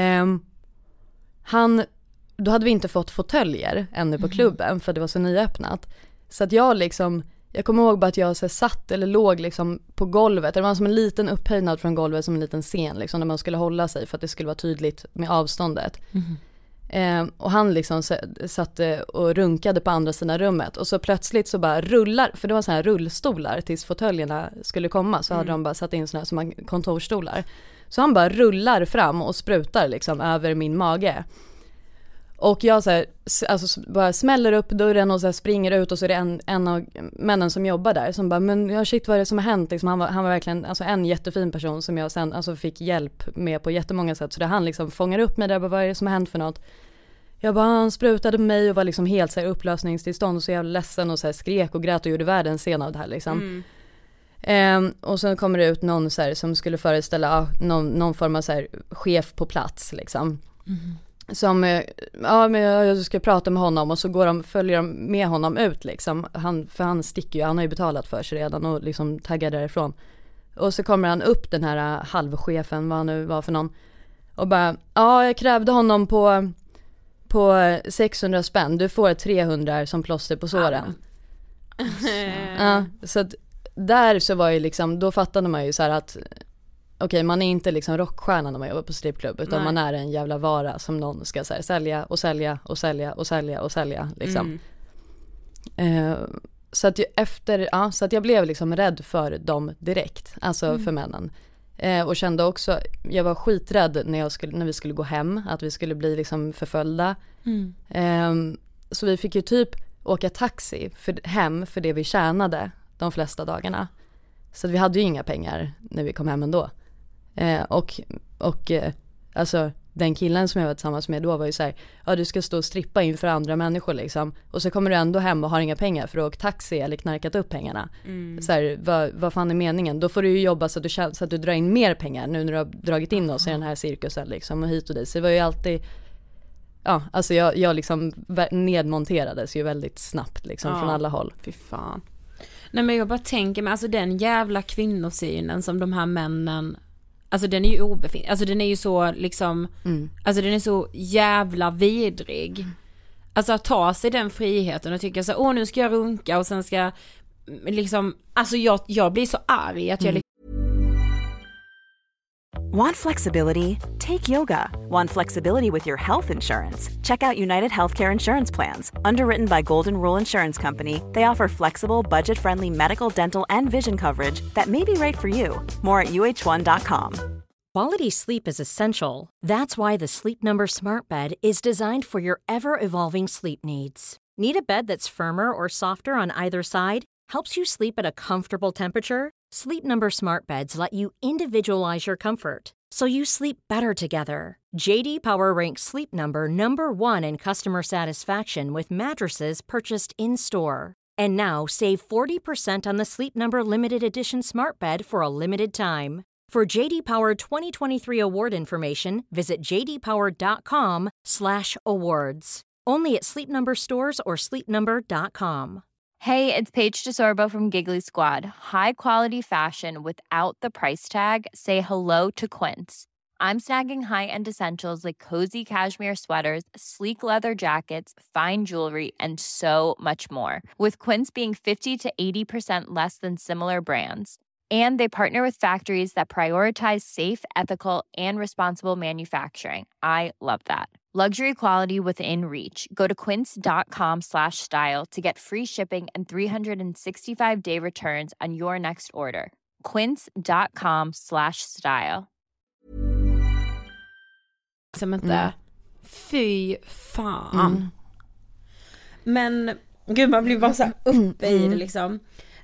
Då hade vi inte fått fåtöljer ännu på klubben för det var så nyöppnat. Så att jag kommer ihåg bara att jag så satt eller låg liksom på golvet. Det var som en liten upphöjnad från golvet, som en liten scen liksom, där man skulle hålla sig för att det skulle vara tydligt med avståndet. Och han liksom satt och runkade på andra sidan rummet. Och så plötsligt så bara rullar, för det var så här rullstolar tills fåtöljerna skulle komma. Så hade de bara satt in såna här som kontorstolar. Så han bara rullar fram och sprutar liksom över min mage. Och jag så här, alltså bara smäller upp dörren och så här springer ut, och så är det en av männen som jobbar där som bara, men ja shit, vad är det som har hänt? Liksom, han var verkligen alltså en jättefin person som jag sen alltså fick hjälp med på jättemånga sätt. Så det han liksom fångar upp mig där, bara, vad är det som har hänt för något? Jag bara, han sprutade på mig och var liksom helt så här upplösningstillstånd och så jävla ledsen och så här skrek och grät och gjorde världens scen av det här liksom. Och sen kommer det ut någon så här, som skulle föreställa någon form av så här, chef på plats liksom. Som, men jag ska prata med honom, och så följer de med honom ut liksom. För han sticker ju, han har ju betalat för sig redan och liksom taggar därifrån. Och så kommer han upp, den här halvchefen, vad han nu var för någon, och bara, jag krävde honom på 600 spänn, du får 300 som plåster på såren. Så att där så var ju liksom, då fattade man ju så här att okej, man är inte liksom rockstjärna när man jobbar på strippklubb, utan man är en jävla vara som någon ska så här, sälja och sälja och sälja och sälja och sälja liksom. Så att jag blev liksom rädd för dem direkt, alltså för männen. Och kände också, jag var skiträdd när vi skulle gå hem, att vi skulle bli liksom förföljda. Så vi fick ju typ åka taxi hem för det vi tjänade de flesta dagarna. Så vi hade ju inga pengar när vi kom hem ändå. Alltså den killen som jag var tillsammans med då var ju så här, du ska stå och strippa inför andra människor liksom, och så kommer du ändå hem och har inga pengar för att åka taxi eller knarkat upp pengarna. Så här, vad fan är meningen? Då får du ju jobba så att du drar in mer pengar nu när du har dragit in oss i den här cirkusen liksom, och hit och dit. Så det var ju alltid, alltså jag liksom nedmonterades ju väldigt snabbt liksom från alla håll. Fy fan. Nej, men jag bara tänker mig, alltså den jävla kvinnosynen som de här männen, alltså den är ju obefintlig, alltså den är ju så liksom, alltså den är så jävla vidrig. Alltså att ta sig den friheten och tycka så, nu ska jag runka och sen ska liksom, alltså jag blir så arg att jag Want flexibility? Take yoga. Want flexibility with your health insurance? Check out United Healthcare Insurance Plans. Underwritten by Golden Rule Insurance Company, they offer flexible, budget-friendly medical, dental, and vision coverage that may be right for you. More at uh1.com. Quality sleep is essential. That's why the Sleep Number Smart Bed is designed for your ever-evolving sleep needs. Need a bed that's firmer or softer on either side? Helps you sleep at a comfortable temperature? Sleep Number Smart Beds let you individualize your comfort, so you sleep better together. JD Power ranks Sleep Number #1 in customer satisfaction with mattresses purchased in-store. And now save 40% on the Sleep Number Limited Edition Smart Bed for a limited time. For JD Power 2023 award information, visit jdpower.com/awards. Only at Sleep Number stores or sleepnumber.com. Hey, it's Paige DeSorbo from Giggly Squad. High quality fashion without the price tag. Say hello to Quince. I'm snagging high-end essentials like cozy cashmere sweaters, sleek leather jackets, fine jewelry, and so much more. With Quince being 50 to 80% less than similar brands. And they partner with factories that prioritize safe, ethical, and responsible manufacturing. I love that. Luxury quality within reach. Go to quince.com/style to get free shipping and 365-day returns on your next order. Quince.com/style. Som inte, fy fan. Men gud, man blir bara så här uppe i det liksom.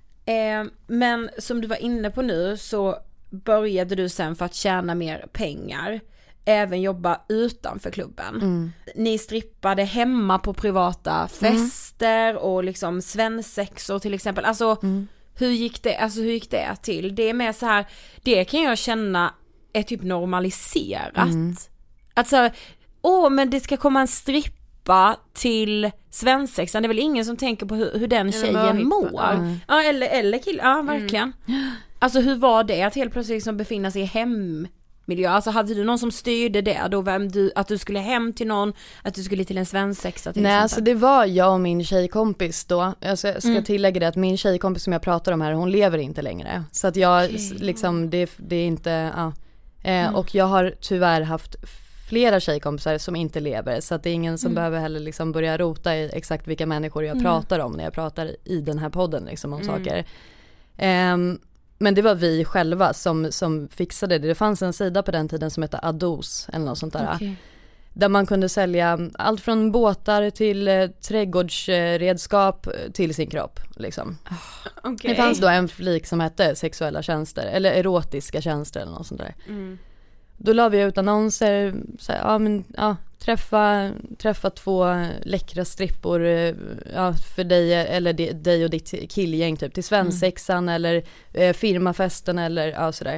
Men som du var inne på nu så började du sen för att tjäna mer pengar även jobba utanför klubben. Ni strippade hemma på privata fester och liksom svensexor till exempel. Alltså hur gick det till? Det är mer så här, det kan jag känna är typ normaliserat. Alltså, men det ska komma en strippa till svensexan. Det är väl ingen som tänker på hur den tjejen mår. Ja, eller kill. Ja, verkligen. Alltså hur var det att helt plötsligt liksom befinna sig i hemmiljö? Alltså hade du någon som styrde det då? Att du skulle hem till någon, att du skulle till en svensexa till exempel? Alltså det var jag och min tjejkompis då. Alltså, jag ska tillägga det att min tjejkompis som jag pratar om här, hon lever inte längre. Så att jag liksom, det är inte, och jag har tyvärr haft flera tjejkompisar som inte lever, så att det är ingen som behöver heller liksom börja rota i exakt vilka människor jag pratar om när jag pratar i den här podden liksom om saker. Men det var vi själva som fixade det. Det fanns en sida på den tiden som hette Ados eller något sånt där. Okay. Där man kunde sälja allt från båtar till trädgårdsredskap till sin kropp liksom. Okay. Det fanns då en flik som hette sexuella tjänster eller erotiska tjänster eller något sånt där. Då la vi ut annonser så här, träffa 2 läckra strippor för dig eller dig och ditt killgäng typ till svensexan eller firmafesten eller sådär.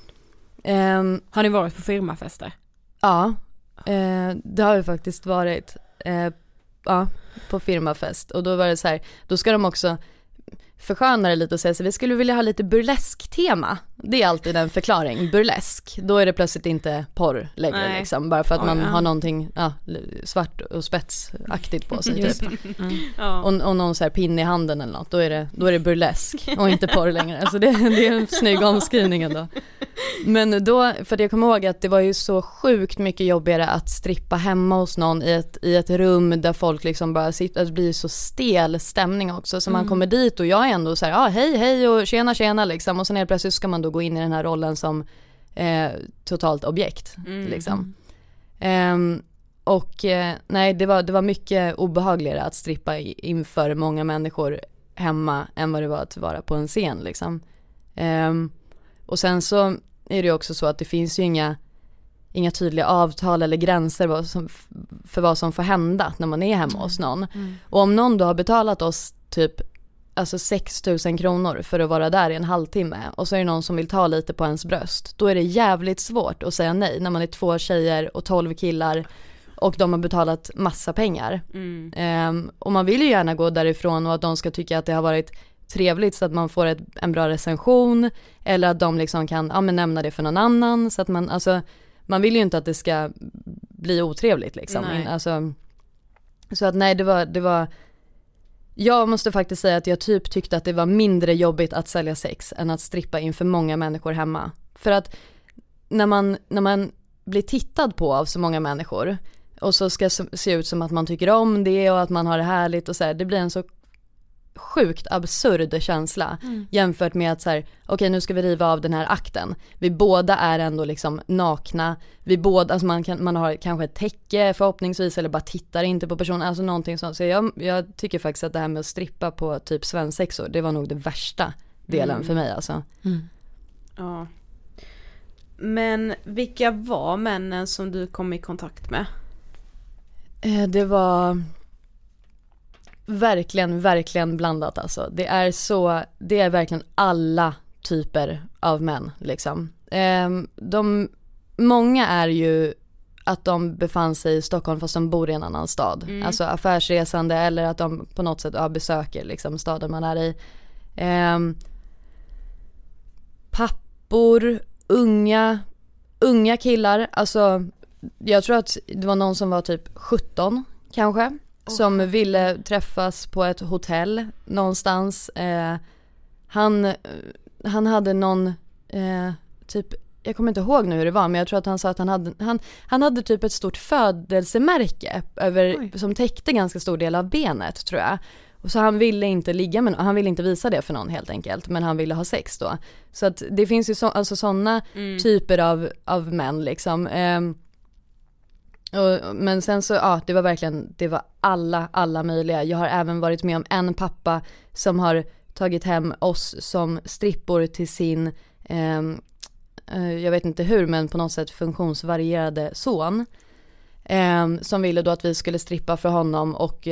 Har ni varit på firmafester? Ja, det har vi faktiskt varit på firmafest, och då var det så här, då ska de också försköna det lite och säga så vi skulle vilja ha lite burlesk-tema. Det är alltid en förklaring, burlesk. Då är det plötsligt inte porr längre liksom, bara för att man har någonting svart och spetsaktigt på sig typ. Och någon så här pinne i handen eller något, då är det burlesk och inte porr längre. Alltså det är en snygg omskrivning ändå. Men då, för jag kommer ihåg att det var ju så sjukt mycket jobbigare att strippa hemma hos någon i ett rum där folk liksom bara sitter, det blir så stel stämning också, så man kommer dit och jag är ändå så här, hej och tjena liksom, och sen helt plötsligt ska man då gå in i den här rollen som totalt objekt liksom. Nej, det var mycket obehagligare att strippa inför många människor hemma än vad det var att vara på en scen liksom. Och sen så är det ju också så att det finns ju inga tydliga avtal eller gränser för vad som får hända när man är hemma hos någon. Och om någon då har betalat oss typ 6 000 kronor för att vara där i en halvtimme, och så är det någon som vill ta lite på ens bröst, då är det jävligt svårt att säga nej när man är 2 tjejer och 12 killar och de har betalat massa pengar. Och man vill ju gärna gå därifrån och att de ska tycka att det har varit trevligt så att man får en bra recension, eller att de liksom kan nämna det för någon annan, så att man vill ju inte att det ska bli otrevligt liksom. Så att nej, det var jag måste faktiskt säga att jag typ tyckte att det var mindre jobbigt att sälja sex än att strippa inför många människor hemma. För att när man blir tittad på av så många människor och så ska se ut som att man tycker om det och att man har det härligt och så här, det blir en så sjukt absurd känsla jämfört med att så här, okej, nu ska vi riva av den här akten. Vi båda är ändå liksom nakna. Vi båda, alltså man har kanske ett täcke förhoppningsvis, eller bara tittar inte på personen, alltså någonting sånt. Så jag tycker faktiskt att det här med att strippa på typ svensexor, det var nog det värsta delen för mig alltså. Ja. Men vilka var männen som du kom i kontakt med? Det var verkligen blandat alltså. Det är verkligen alla typer av män liksom. Många är ju att de befann sig i Stockholm fast de bor i en annan stad. Alltså affärsresande, eller att de på något sätt besöker liksom staden man är i. Pappor, unga killar, alltså jag tror att det var någon som var typ 17 kanske. Som ville träffas på ett hotell någonstans. Han hade någon typ jag kommer inte ihåg nu hur det var, men jag tror att han sa att han hade typ ett stort födelsemärke som täckte ganska stor del av benet, tror jag. Och så han ville inte ligga med han ville inte visa det för någon helt enkelt, men han ville ha sex då. Så att det finns ju sådana typer av män liksom. Men sen så, det var verkligen, det var alla möjliga. Jag har även varit med om en pappa som har tagit hem oss som strippor till sin, jag vet inte hur, men på något sätt funktionsvarierade son. Som ville då att vi skulle strippa för honom och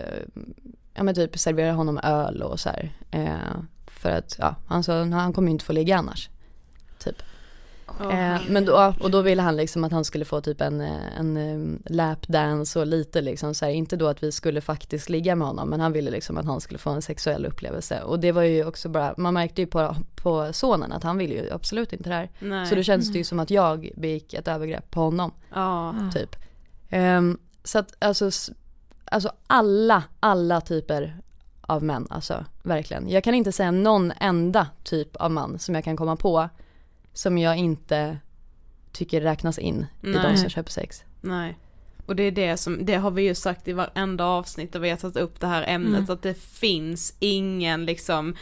men typ servera honom öl och så här. För att, han kommer ju inte få ligga annars. Typ. Men då ville han liksom att han skulle få typ en lapdance och lite liksom så här, inte då att vi skulle faktiskt ligga med honom, men han ville liksom att han skulle få en sexuell upplevelse, och det var ju också bara, man märkte ju på sonen att han ville ju absolut inte det här. Nej. Så då känns det ju som att jag begick ett övergrepp på honom. Typ. Så att alltså alla typer av män, alltså verkligen. Jag kan inte säga någon enda typ av man som jag kan komma på som jag inte tycker räknas in i de som köper sex. Nej. Och det är det har vi ju sagt i varenda avsnitt där vi har tagit upp det här ämnet, att det finns ingen liksom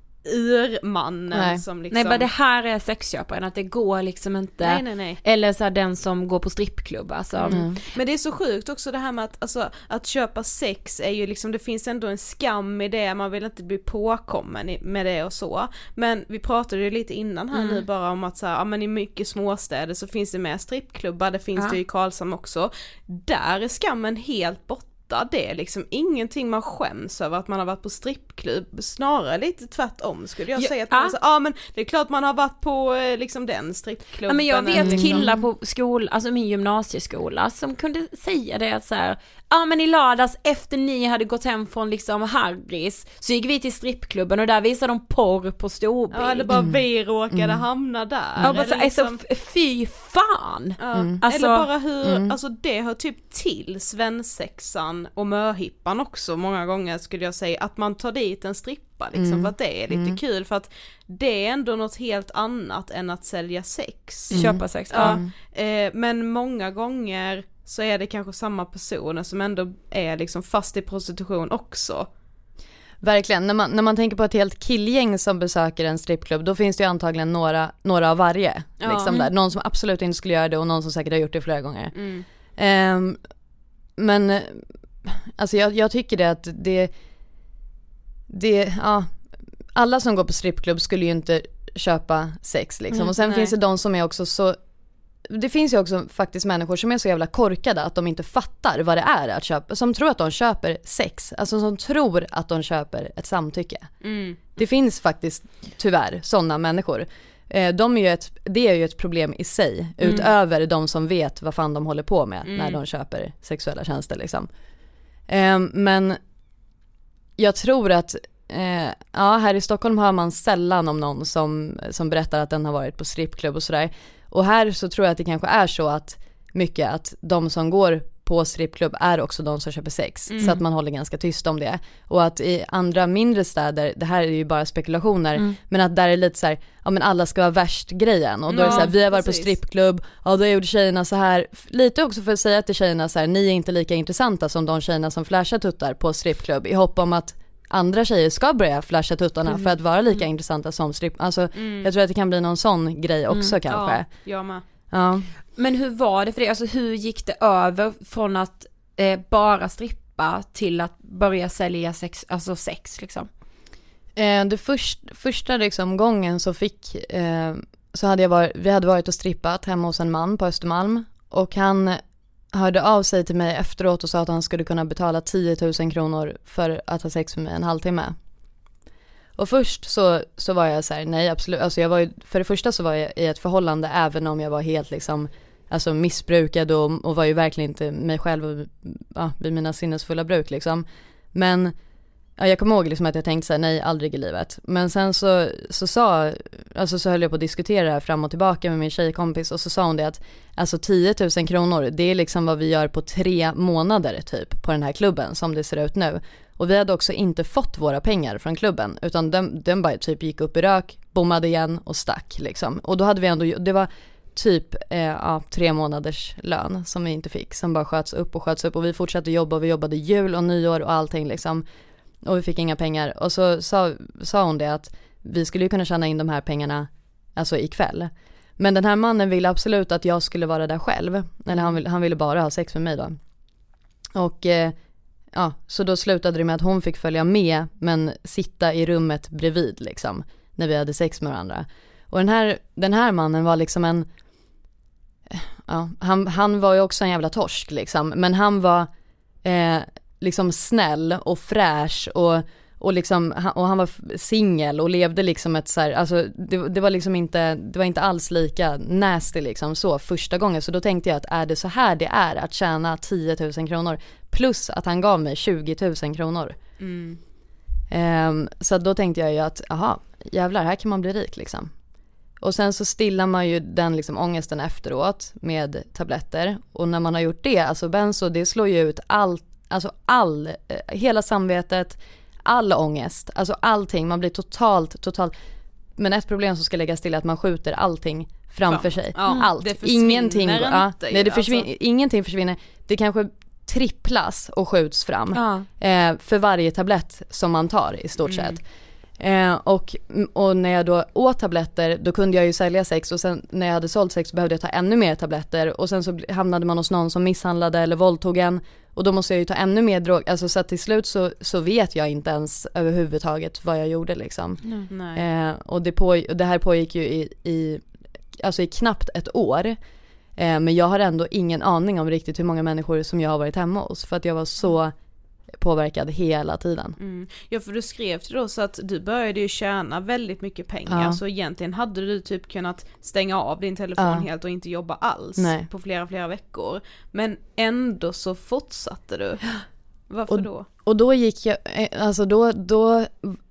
urmannen som liksom... Nej, bara det här är sexköparen, att det går liksom inte. Nej. Eller så här, den som går på strippklubb alltså. Men det är så sjukt också det här med att köpa sex är ju liksom, det finns ändå en skam i det, man vill inte bli påkommen med det och så. Men vi pratade ju lite innan här nu bara om att så här, men i mycket småstäder så finns det med strippklubbar, det finns det i Karlshamn också. Där är skammen helt borta. Det är liksom ingenting man skäms över att man har varit på strippklubb, snarare lite tvärtom skulle jag säga, att men det är klart man har varit på liksom den strippklubben. Men jag vet killar på alltså min gymnasieskola som kunde säga det att så här, men i lördags efter ni hade gått hem från liksom Harris så gick vi till strippklubben och där visade de porr på storbild. Ja, eller bara vi råkade hamna där. Ja, bara så, liksom... fy fan! Alltså... Eller bara hur, alltså det hör typ till svensexan och möhippan också många gånger skulle jag säga, att man tar dit en strippa liksom, för att det är lite kul, för att det är ändå något helt annat än att sälja sex. Köpa sex. Men många gånger så är det kanske samma personer som ändå är liksom fast i prostitution också. Verkligen, när man tänker på ett helt killgäng som besöker en strippklubb, då finns det ju antagligen några av varje. Liksom där. Någon som absolut inte skulle göra det och någon som säkert har gjort det flera gånger. Men alltså jag tycker det att alla som går på strippklubb skulle ju inte köpa sex liksom. Och sen finns det de som är också så, det finns ju också faktiskt människor som är så jävla korkade att de inte fattar vad det är att köpa, som tror att de köper sex, alltså som tror att de köper ett samtycke. Det finns faktiskt tyvärr sådana människor. Det är ju ett problem i sig, utöver de som vet vad fan de håller på med när de köper sexuella tjänster liksom. Men jag tror att här i Stockholm hör man sällan om någon som berättar att den har varit på strippklubb och sådär. Och här så tror jag att det kanske är så att de som går på strippklubb är också de som köper sex. Så att man håller ganska tyst om det. Och att i andra mindre städer, det här är ju bara spekulationer, men att där är lite så här, men alla ska vara värst grejen. Och då är det så här, vi har varit på strippklubb, då gjorde tjejerna så här. Lite också för att säga till tjejerna så här, ni är inte lika intressanta som de tjejerna som flashar tuttar på strippklubb, i hopp om att andra tjejer ska börja flasha tuttarna för att vara lika intressanta som stripp. Alltså jag tror att det kan bli någon sån grej också kanske. Ja, jag med. Ja. Men hur var det för dig? Alltså hur gick det över från att bara strippa till att börja sälja sex liksom? Det första liksom gången så vi hade varit och strippat hemma hos en man på Östermalm, och han hörde av sig till mig efteråt och sa att han skulle kunna betala 10 000 kronor för att ha sex med mig en halvtimme. Och först så var jag så här, nej absolut, alltså för det första så var jag i ett förhållande, även om jag var helt liksom, alltså missbrukad och var ju verkligen inte mig själv vid mina sinnesfulla bruk liksom. Men jag kommer ihåg liksom att jag tänkte så här, nej, aldrig i livet. Men sen så höll jag på att diskutera det här fram och tillbaka med min tjejkompis, och så sa hon det att alltså 10 000 kronor, det är liksom vad vi gör på 3 månader typ på den här klubben som det ser ut nu. Och vi hade också inte fått våra pengar från klubben, utan den bara typ gick upp i rök, bommade igen och stack liksom. Och då hade vi ändå, det var typ 3 månaders lön som vi inte fick, som bara sköts upp, och vi fortsatte jobba, och vi jobbade jul och nyår och allting liksom, och vi fick inga pengar. Och så sa hon det att vi skulle ju kunna tjäna in de här pengarna alltså ikväll, men den här mannen ville absolut att jag skulle vara där själv, eller han ville bara ha sex med mig då. Och så då slutade det med att hon fick följa med, men sitta i rummet bredvid liksom, när vi hade sex med varandra. Och den här mannen var liksom han var ju också en jävla torsk liksom, men han var liksom snäll och fräsch och liksom, och han var singel och levde liksom ett så här, alltså det var liksom inte, det var inte alls lika nasty liksom så första gången. Så då tänkte jag att är det så här det är att tjäna 10 000 kronor plus att han gav mig 20 000 kronor. Så då tänkte jag ju att jävlar, här kan man bli rik liksom. Och sen så stillar man ju den liksom ångesten efteråt med tabletter. Och när man har gjort det, alltså benzo, det slår ju ut hela samvetet, all ångest, alltså allting. Man blir totalt. Men ett problem som ska läggas till är att man skjuter allting framför sig. Allt. Det ingenting ingenting försvinner. Det kanske tripplas och skjuts fram för varje tablett som man tar i stort sett. Och när jag då åt tabletter, då kunde jag ju sälja sex, och sen när jag hade sålt sex behövde jag ta ännu mer tabletter, och sen så hamnade man hos någon som misshandlade eller våldtog en, och då måste jag ju ta ännu mer drog, alltså så att till slut så vet jag inte ens överhuvudtaget vad jag gjorde liksom. Och det här pågick ju i knappt ett år, men jag har ändå ingen aning om riktigt hur många människor som jag har varit hemma hos, för att jag var så påverkad hela tiden. Ja, för du skrev till då så att du började ju tjäna väldigt mycket pengar, så egentligen hade du typ kunnat stänga av din telefon helt och inte jobba alls på flera veckor, men ändå så fortsatte du. Varför då? Och då gick jag, alltså då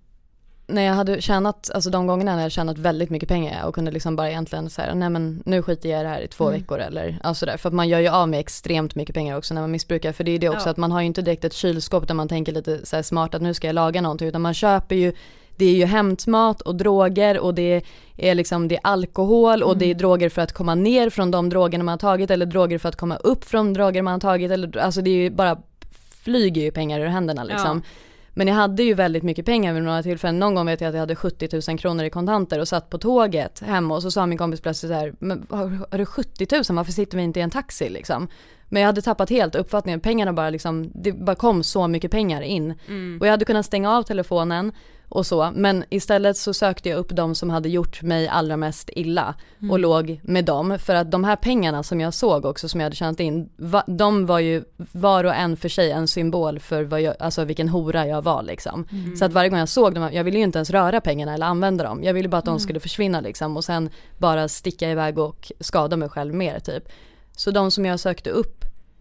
när jag hade tjänat, alltså de gångerna när jag tjänat väldigt mycket pengar och kunde liksom bara egentligen säga, nej men nu skiter jag i det här i 2 veckor eller alltså där, för att man gör ju av med extremt mycket pengar också när man missbrukar, för det är det också att man har ju inte direkt ett kylskåp där man tänker lite så här smart att nu ska jag laga någonting, utan man köper ju, det är ju hämtmat och droger, och det är liksom, det är alkohol och det är droger för att komma ner från de drogerna man har tagit, eller droger för att komma upp från droger man har tagit, eller alltså det är ju bara, flyger ju pengar ur händerna liksom. Men jag hade ju väldigt mycket pengar vid några tillfällen. Någon gång vet jag att jag hade 70 000 kronor i kontanter och satt på tåget hemma, och så sa min kompis plötsligt så här, men har du 70 000? Varför sitter vi inte i en taxi liksom? Men jag hade tappat helt uppfattningen. Pengarna bara liksom, det bara kom så mycket pengar in. Och jag hade kunnat stänga av telefonen och så, men istället så sökte jag upp de som hade gjort mig allra mest illa och låg med dem, för att de här pengarna som jag såg också, som jag hade tjänat in, de var ju var och en för sig en symbol för vad jag, alltså vilken hora jag var liksom. Så att varje gång jag såg dem, jag ville ju inte ens röra pengarna eller använda dem, jag ville bara att de skulle försvinna liksom, och sen bara sticka iväg och skada mig själv mer typ. Så de som jag sökte upp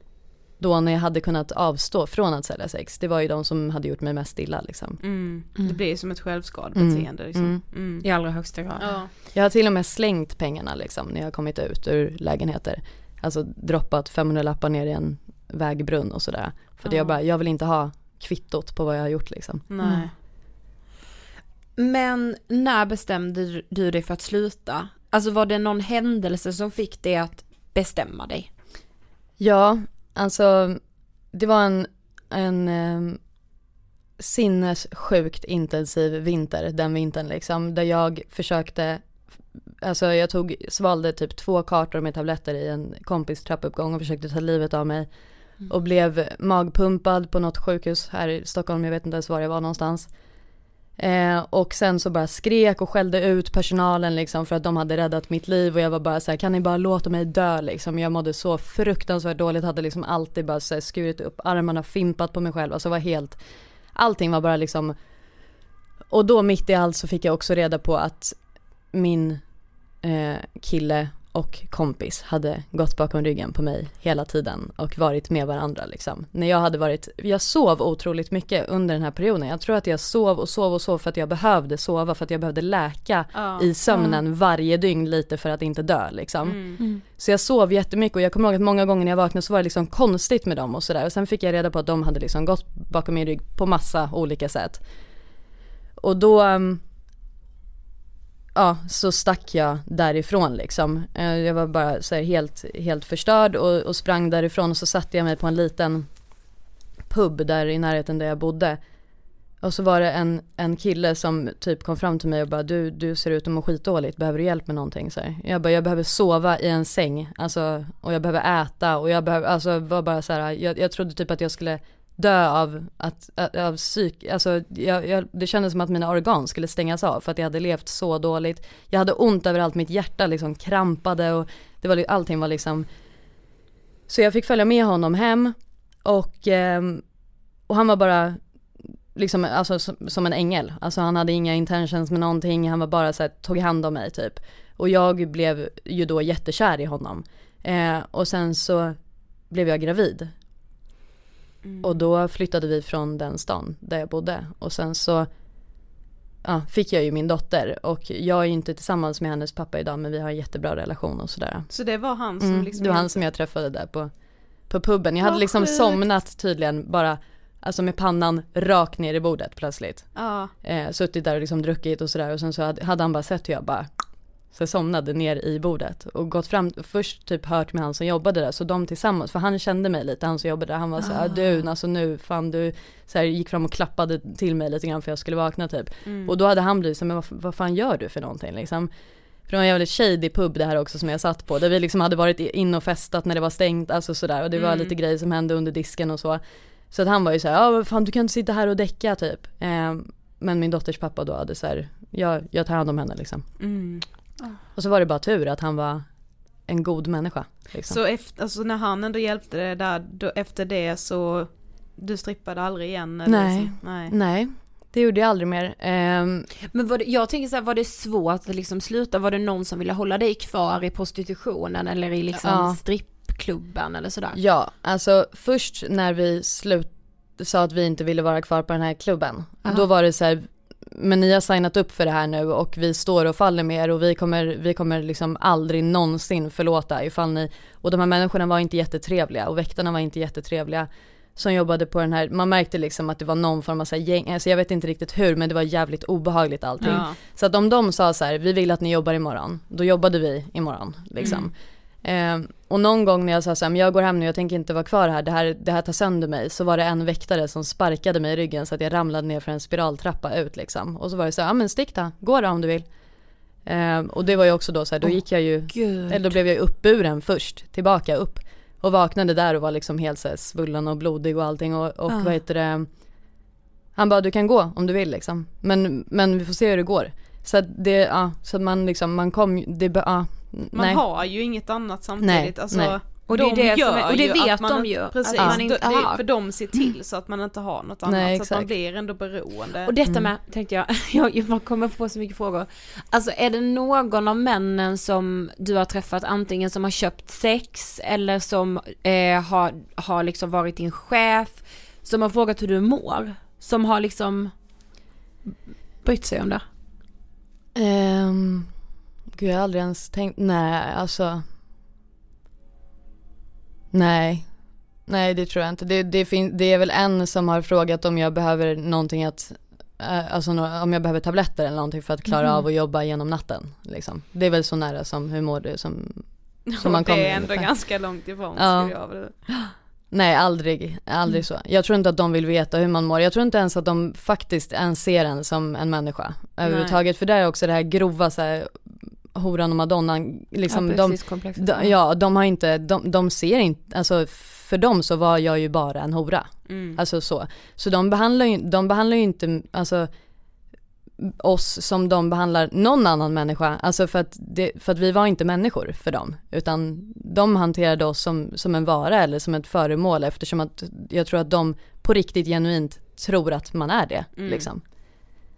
då när jag hade kunnat avstå från att sälja sex, det var ju de som hade gjort mig mest illa liksom. Det blir som ett självskadebeteende liksom. I allra högsta grad. Jag har till och med slängt pengarna liksom när jag har kommit ut ur lägenheter. Alltså droppat 500 lappar ner i en vägbrunn och sådär. För jag vill inte ha kvittot på vad jag har gjort liksom. Nej. Men när bestämde du dig för att sluta? Alltså var det någon händelse som fick dig att bestämma dig? Ja, alltså det var en sinnessjukt intensiv vinter, den vintern liksom, där jag försökte, alltså jag svalde typ 2 kartor med tabletter i en kompis trappuppgång och försökte ta livet av mig och blev magpumpad på något sjukhus här i Stockholm, jag vet inte ens var jag var någonstans. Och sen så bara skrek och skällde ut personalen liksom, för att de hade räddat mitt liv, och jag var bara så här, kan ni bara låta mig dö liksom. Jag mådde så fruktansvärt dåligt, hade liksom alltid bara så här skurit upp armarna, fimpat på mig själv, alltså allting var bara liksom. Och då mitt i allt så fick jag också reda på att min kille och kompis hade gått bakom ryggen på mig hela tiden och varit med varandra liksom. När jag sov otroligt mycket under den här perioden. Jag tror att jag sov för att jag behövde sova, för att jag behövde läka i sömnen varje dygn lite för att inte dö liksom. Så jag sov jättemycket, och jag kommer ihåg att många gånger när jag vaknade så var det liksom konstigt med dem och sådär. Och sen fick jag reda på att de hade liksom gått bakom min rygg på massa olika sätt. Och då så stack jag därifrån liksom. Jag var bara så här helt förstörd och sprang därifrån, och så satte jag mig på en liten pub där i närheten där jag bodde. Och så var det en kille som typ kom fram till mig och bara, du ser ut att må skitdåligt, behöver du hjälp med någonting? Så här. Jag behöver sova i en säng, alltså, och jag behöver äta, och jag behöver, alltså var bara så här, jag trodde typ att jag skulle dö av psyk, alltså det kändes som att mina organ skulle stängas av för att jag hade levt så dåligt. Jag hade ont överallt, mitt hjärta liksom krampade, och allting var liksom, så jag fick följa med honom hem, och han var bara liksom, alltså som en ängel, alltså han hade inga intentions med någonting, han var bara så här, tog hand om mig typ, och jag blev ju då jättekär i honom, och sen så blev jag gravid. Och då flyttade vi från den stan där jag bodde. Och sen så fick jag ju min dotter. Och jag är ju inte tillsammans med hennes pappa idag, men vi har en jättebra relation och sådär. Så det var han som liksom... Det var han som jag träffade där på puben. Jag hade liksom somnat tydligen bara, alltså med pannan rakt ner i bordet plötsligt. Suttit där och liksom druckit och sådär. Och sen så hade han bara sett hur jag bara... Så jag somnade ner i bordet och gått fram, först typ hört med han som jobbade där, så de tillsammans, för han kände mig lite, han som jobbade där, han var så här, du, alltså nu fan du, så här, gick fram och klappade till mig lite grann för jag skulle vakna typ. Och då hade han blivit så, men vad fan gör du för någonting liksom? För det var en jävligt shady pub det här också som jag satt på, där vi liksom hade varit in och festat när det var stängt, alltså sådär, och det var lite grejer som hände under disken och så. Så att han var ju så här, fan du kan inte sitta här och däcka typ. Men min dotters pappa då hade så här, jag tar hand om henne liksom. Och så var det bara tur att han var en god människa. Liksom. Så alltså när han ändå hjälpte dig där, då, efter det så du strippade aldrig igen? Eller Nej, det gjorde jag aldrig mer. Men jag tänker så här, var det svårt att liksom sluta? Var det någon som ville hålla dig kvar i prostitutionen eller i liksom strippklubben eller sådär? Ja, alltså först när vi sa att vi inte ville vara kvar på den här klubben, då var det så här, men ni har signat upp för det här nu och vi står och faller med er, och vi kommer liksom aldrig någonsin förlåta ifall ni, och de här människorna var inte jättetrevliga och väktarna var inte jättetrevliga som jobbade på den här, man märkte liksom att det var någon form av så här gäng, alltså jag vet inte riktigt hur, men det var jävligt obehagligt allting. Så att om de sa så här, vi vill att ni jobbar imorgon, då jobbade vi imorgon liksom. Och någon gång när jag sa så här, men jag går hem nu, jag tänker inte vara kvar här, det här tar sönder mig, så var det en väktare som sparkade mig i ryggen så att jag ramlade ner för en spiraltrappa ut liksom. Och så var det så här, men stick då, gå då om du vill. Och det var ju också då så här, då gick jag ju, eller då blev jag uppburen först, tillbaka upp, och vaknade där och var liksom helt så här svullen och blodig och allting, och vad heter det, han bara, du kan gå om du vill liksom, men vi får se hur det går. Så att det, så att man liksom, man kom, det, man har ju inget annat samtidigt. Alltså, och det, och det vet de ju. Precis, att man inte har. För de ser till så att man inte har något annat. Nej, så att man blir ändå beroende. Och detta med, tänkte jag kommer få så mycket frågor. Alltså är det någon av männen som du har träffat, antingen som har köpt sex eller som har liksom varit din chef, som har frågat hur du mår, som har liksom brytt sig om det? Gud, jag har aldrig ens tänkt. Nej, alltså. Nej, det tror jag inte. Det är väl en som har frågat om jag behöver någonting alltså om jag behöver tabletter eller någonting för att klara av att jobba genom natten liksom. Det är väl så nära som hur mår du som man kommer. Det är ändå ganska långt ifrån, skulle jag vilja. Nej, aldrig så. Jag tror inte att de vill veta hur man mår. Jag tror inte ens att de faktiskt ens ser en som en människa överhuvudtaget. För det är också det här grova så här, horan och madonnan liksom, de har inte, de ser inte, alltså för dem så var jag ju bara en hora. Alltså så de behandlar ju inte alltså oss som de behandlar någon annan människa, alltså för att vi var inte människor för dem, utan de hanterade oss som en vara eller som ett föremål, eftersom att jag tror att de på riktigt genuint tror att man är det liksom.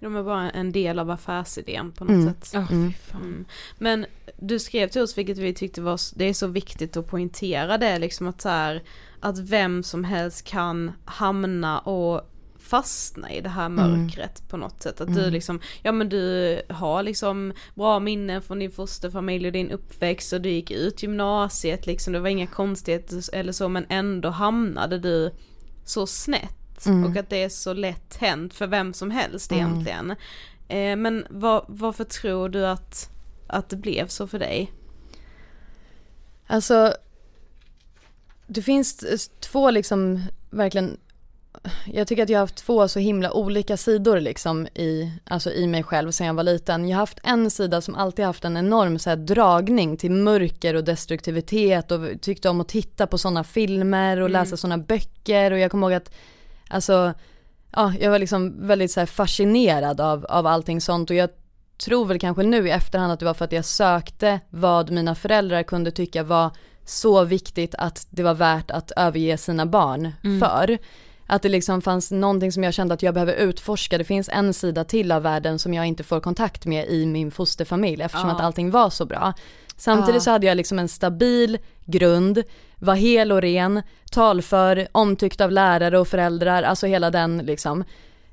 De är bara en del av affärsidén på något sätt. Men du skrev till oss, vilket vi tyckte det är så viktigt att poängtera det, liksom att så här, att vem som helst kan hamna och fastna i det här mörkret på något sätt. Att du liksom, men du har liksom bra minnen från din fosterfamilj och din uppväxt och du gick ut gymnasiet liksom, det var inga konstigheter eller så, men ändå hamnade du så snett. Och att det är så lätt hänt för vem som helst egentligen. Men varför tror du att det blev så för dig? Alltså, det finns två liksom verkligen, jag tycker att jag har haft två så himla olika sidor liksom i mig själv sedan jag var liten. Jag har haft en sida som alltid haft en enorm så här dragning till mörker och destruktivitet och tyckte om att titta på sådana filmer och läsa sådana böcker, och jag kommer ihåg att alltså, jag var liksom väldigt så här fascinerad av allting sånt, och jag tror väl kanske nu i efterhand att det var för att jag sökte vad mina föräldrar kunde tycka var så viktigt att det var värt att överge sina barn för. Att det liksom fanns någonting som jag kände att jag behöver utforska. Det finns en sida till av världen som jag inte får kontakt med i min fosterfamilj eftersom att allting var så bra. Samtidigt så hade jag liksom en stabil grund, var hel och ren, talför, omtyckt av lärare och föräldrar, alltså hela den liksom.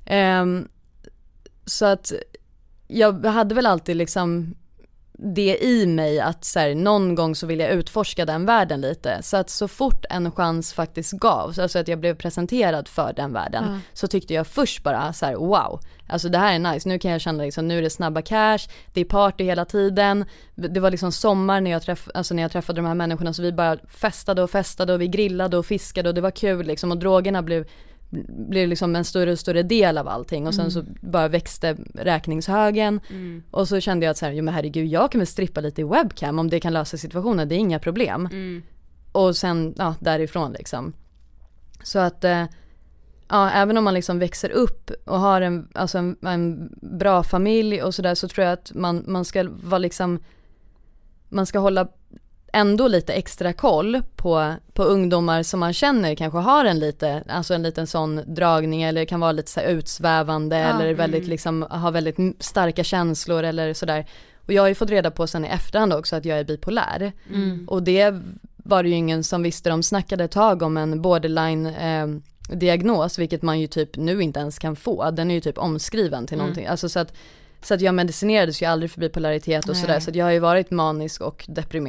Så att jag hade väl alltid liksom det i mig att så här, någon gång så vill jag utforska den världen lite. Så att så fort en chans faktiskt gavs, alltså att jag blev presenterad för den världen, så tyckte jag först bara så här: wow, alltså det här är nice. Nu kan jag känna liksom, nu är det snabba cash, det är party hela tiden. Det var liksom sommar när jag träffade de här människorna, så vi bara festade och vi grillade och fiskade och det var kul liksom, och drogerna blev liksom en större och större del av allting, och sen så bara växte räkningshögen och så kände jag att så här, men herregud, jag kan väl strippa lite i webcam om det kan lösa situationen, det är inga problem. Och sen därifrån liksom, så att även om man liksom växer upp och har en bra familj och sådär, så tror jag att man ska vara liksom, man ska hålla ändå lite extra koll på ungdomar som man känner kanske har en liten sån dragning, eller kan vara lite så här utsvävande eller väldigt liksom har väldigt starka känslor eller sådär. Och jag har ju fått reda på sen i efterhand också att jag är bipolär. Och det var det ju ingen som visste. De snackade ett tag om en borderline diagnos, vilket man ju typ nu inte ens kan få. Den är ju typ omskriven till någonting. Alltså så att jag medicinerades ju aldrig för bipolaritet och sådär. Så att jag har ju varit manisk och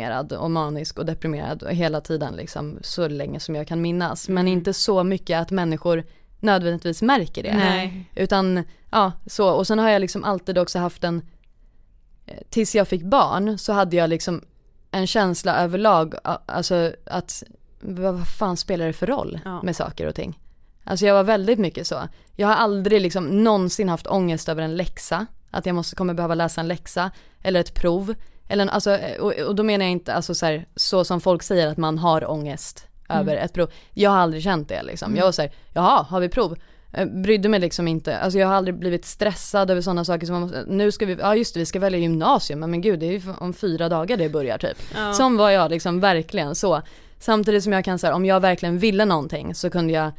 deprimerad hela tiden liksom, så länge som jag kan minnas. Men inte så mycket att människor nödvändigtvis märker det. Nej. Utan så. Och sen har jag liksom alltid också haft tills jag fick barn så hade jag liksom en känsla överlag, alltså att vad fan spelar det för roll med saker och ting. Alltså jag var väldigt mycket så. Jag har aldrig liksom någonsin haft ångest över en läxa. Att jag kommer behöva läsa en läxa eller ett prov. Eller, alltså, och då menar jag inte alltså, så som folk säger att man har ångest över ett prov. Jag har aldrig känt det. Liksom. Jag var så här, jaha, har vi prov? Brydde mig liksom inte. Alltså, jag har aldrig blivit stressad över sådana saker som nu ska vi ska välja gymnasium. Men gud, det är ju om 4 dagar det börjar typ. Ja. Som var jag liksom verkligen så. Samtidigt som jag kan säga, om jag verkligen ville någonting så kunde jag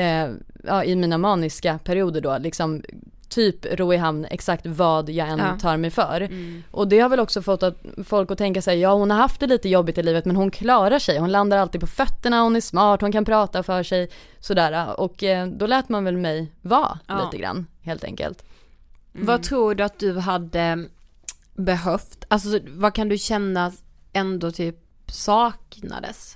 i mina maniska perioder då liksom typ ro i hamn exakt vad jag än tar mig för. Och det har väl också fått folk att tänka sig, hon har haft det lite jobbigt i livet men hon klarar sig, hon landar alltid på fötterna, hon är smart, hon kan prata för sig sådär, och då lät man väl mig vara lite grann helt enkelt. Vad tror du att du hade behövt, alltså vad kan du känna ändå typ saknades?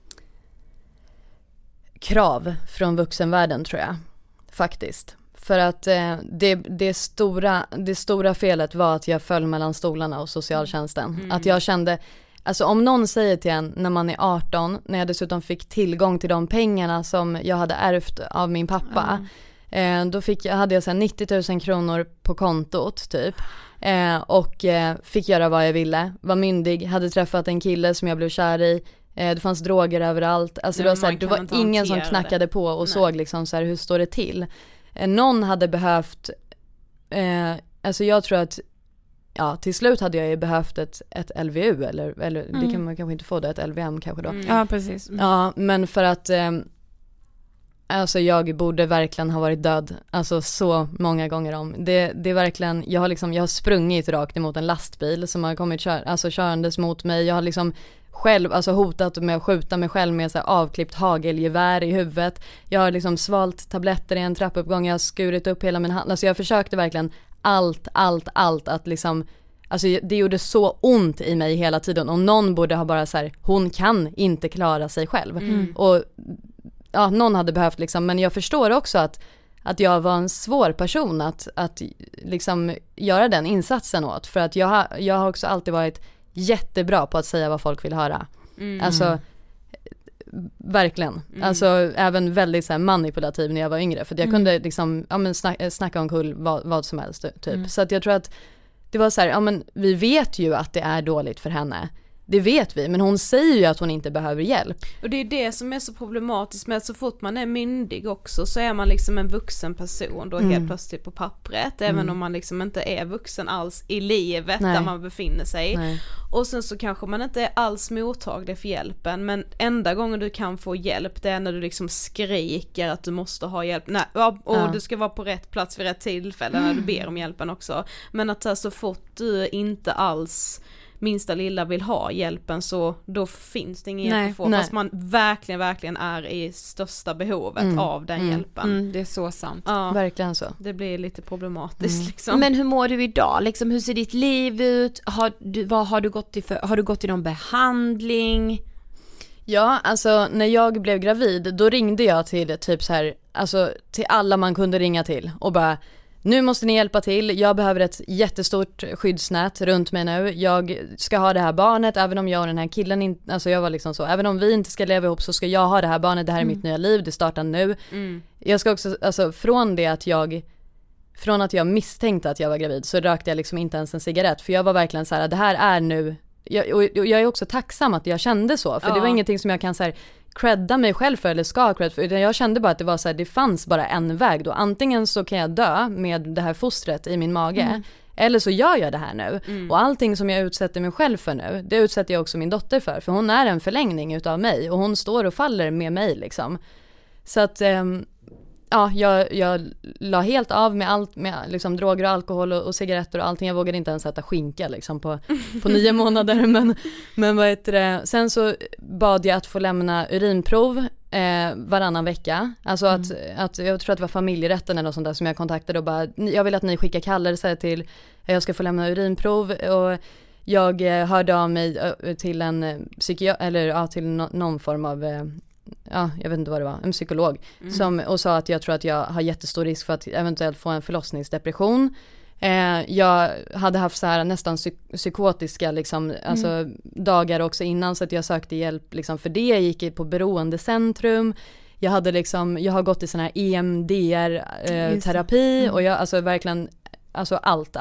Krav från vuxenvärlden tror jag faktiskt. För att det stora felet var att jag föll mellan stolarna och socialtjänsten. Att jag kände, alltså om någon säger till en när man är 18, när jag dessutom fick tillgång till de pengarna som jag hade ärvt av min pappa, då hade jag så här 90 000 kronor på kontot typ. Och fick göra vad jag ville, var myndig, hade träffat en kille som jag blev kär i. Det fanns droger överallt. Alltså det var ingen som knackade på och såg liksom så här, hur står det till. Någon hade behövt alltså jag tror att till slut hade jag ju behövt ett LVU eller det kan man kanske inte få det, ett LVM kanske då. Ja, precis. Ja, men för att Alltså jag borde verkligen ha varit död. Alltså så många gånger om. Det är verkligen, jag har sprungit rakt emot en lastbil som har kommit körandes mot mig. Jag har liksom själv hotat med att skjuta mig själv med så här avklippt hagelgevär i huvudet. Jag har liksom svalt tabletter i en trappuppgång. Jag har skurit upp hela min hand. Alltså jag försökte verkligen allt att liksom, alltså det gjorde så ont i mig hela tiden. Och någon borde ha bara så här, hon kan inte klara sig själv. Och ja, någon hade behövt liksom, men jag förstår också att jag var en svår person att liksom göra den insatsen åt. För att jag har också alltid varit jättebra på att säga vad folk vill höra. Alltså verkligen. Alltså även väldigt så här manipulativ när jag var yngre. För att jag kunde liksom snacka omkull vad som helst typ. Så att jag tror att det var så här, vi vet ju att det är dåligt för henne. Det vet vi, men hon säger ju att hon inte behöver hjälp. Och det är det som är så problematiskt med att så fort man är myndig också så är man liksom en vuxen person då helt plötsligt på pappret, även om man liksom inte är vuxen alls i livet där man befinner sig. Nej. Och sen så kanske man inte är alls mottaglig för hjälpen, men enda gången du kan få hjälp det är när du liksom skriker att du måste ha hjälp. Nej, du ska vara på rätt plats vid rätt tillfälle när du ber om hjälpen också. Men att så fort du inte alls minsta lilla vill ha hjälpen så då finns det ingen hjälp att få. Fast man verkligen är i största behovet av den hjälpen. Det är så sant. Ja, verkligen så. Det blir lite problematiskt liksom. Men hur mår du idag? Liksom, hur ser ditt liv ut? Har du gått i någon behandling? Ja, alltså när jag blev gravid då ringde jag till typ så här, alltså till alla man kunde ringa till och bara, nu måste ni hjälpa till, jag behöver ett jättestort skyddsnät runt mig nu, jag ska ha det här barnet, även om jag och den här killen alltså jag var liksom så, även om vi inte ska leva ihop så ska jag ha det här barnet, det här är mitt nya liv, det startar nu. Jag ska också, alltså från att jag misstänkte att jag var gravid så rökte jag liksom inte ens en cigarett, för jag var verkligen så här, det här är nu, jag är också tacksam att jag kände så, för det var ingenting som jag kan så här credda mig själv för eller ska credda för, utan jag kände bara att det var så här, det fanns bara en väg då, antingen så kan jag dö med det här fostret i min mage eller så gör jag det här nu och allting som jag utsätter mig själv för nu, det utsätter jag också min dotter för hon är en förlängning utav mig och hon står och faller med mig liksom. Så att ja, jag la helt av med allt, med liksom droger och alkohol och cigaretter och allting. Jag vågade inte ens äta skinka liksom på 9 månader. Men vad heter det? Sen så bad jag att få lämna urinprov varannan vecka. Alltså att jag tror att det var familjerätten eller något sånt där som jag kontaktade och bara, jag vill att ni skickar kallelse till, jag ska få lämna urinprov. Och jag hörde av mig till en till någon form av jag vet inte vad det var, en psykolog och sa att jag tror att jag har jättestor risk för att eventuellt få en förlossningsdepression. Jag hade haft så här nästan psykotiska liksom, alltså dagar också innan, så att jag sökte hjälp liksom för det. Jag gick på beroendecentrum. Jag har gått i sån här EMDR terapi och jag alltså verkligen allt.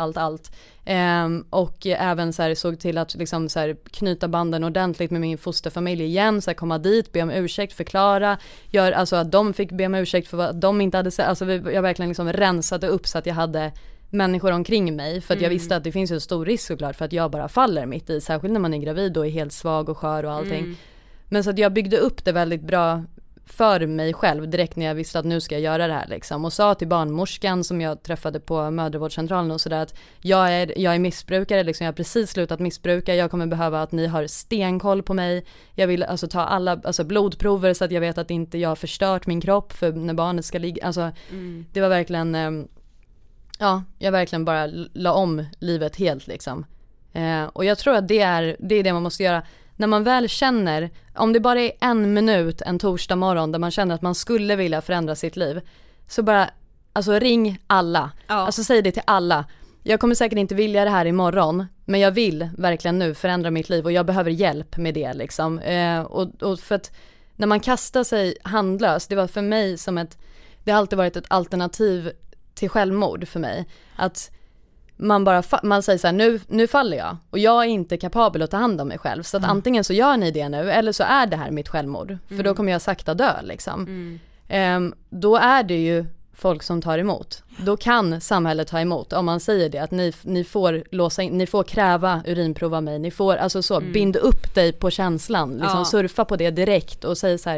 Och även så här, såg till att liksom så här, knyta banden ordentligt med min fosterfamilj igen, så här, komma dit, be om ursäkt, förklara, alltså att de fick be om ursäkt för vad de inte hade sagt. Alltså jag verkligen liksom rensade upp så att jag hade människor omkring mig, för att jag visste att det finns en stor risk såklart för att jag bara faller mitt i, särskilt när man är gravid och är helt svag och skör och allting. Men så att jag byggde upp det väldigt bra för mig själv direkt när jag visste att nu ska jag göra det här liksom, och sa till barnmorskan som jag träffade på mödravårdscentralen och sådär att jag är missbrukare liksom, jag har precis slutat missbruka, jag kommer behöva att ni har stenkoll på mig, jag vill alltså ta alla blodprover så att jag vet att inte jag har förstört min kropp för när barnet ska ligga, det var verkligen jag verkligen bara la om livet helt liksom, och jag tror att det är det man måste göra. När man väl känner, om det bara är 1 minut en torsdag morgon där man känner att man skulle vilja förändra sitt liv, så bara, ring alla. Säg det till alla. Jag kommer säkert inte vilja det här imorgon, men jag vill verkligen nu förändra mitt liv och jag behöver hjälp med det liksom. Och för att när man kastar sig handlös, det var för mig det har alltid varit ett alternativ till självmord för mig. Att man säger så här, nu faller jag och jag är inte kapabel att ta hand om mig själv, så att antingen så gör ni det nu eller så är det här mitt självmord, för då kommer jag sakta dö liksom. Då är det ju folk som tar emot, då kan samhället ta emot om man säger det, att ni får låsa in, ni får kräva urinprov av mig, ni får bind upp dig på känslan liksom, surfa på det direkt och säga så här,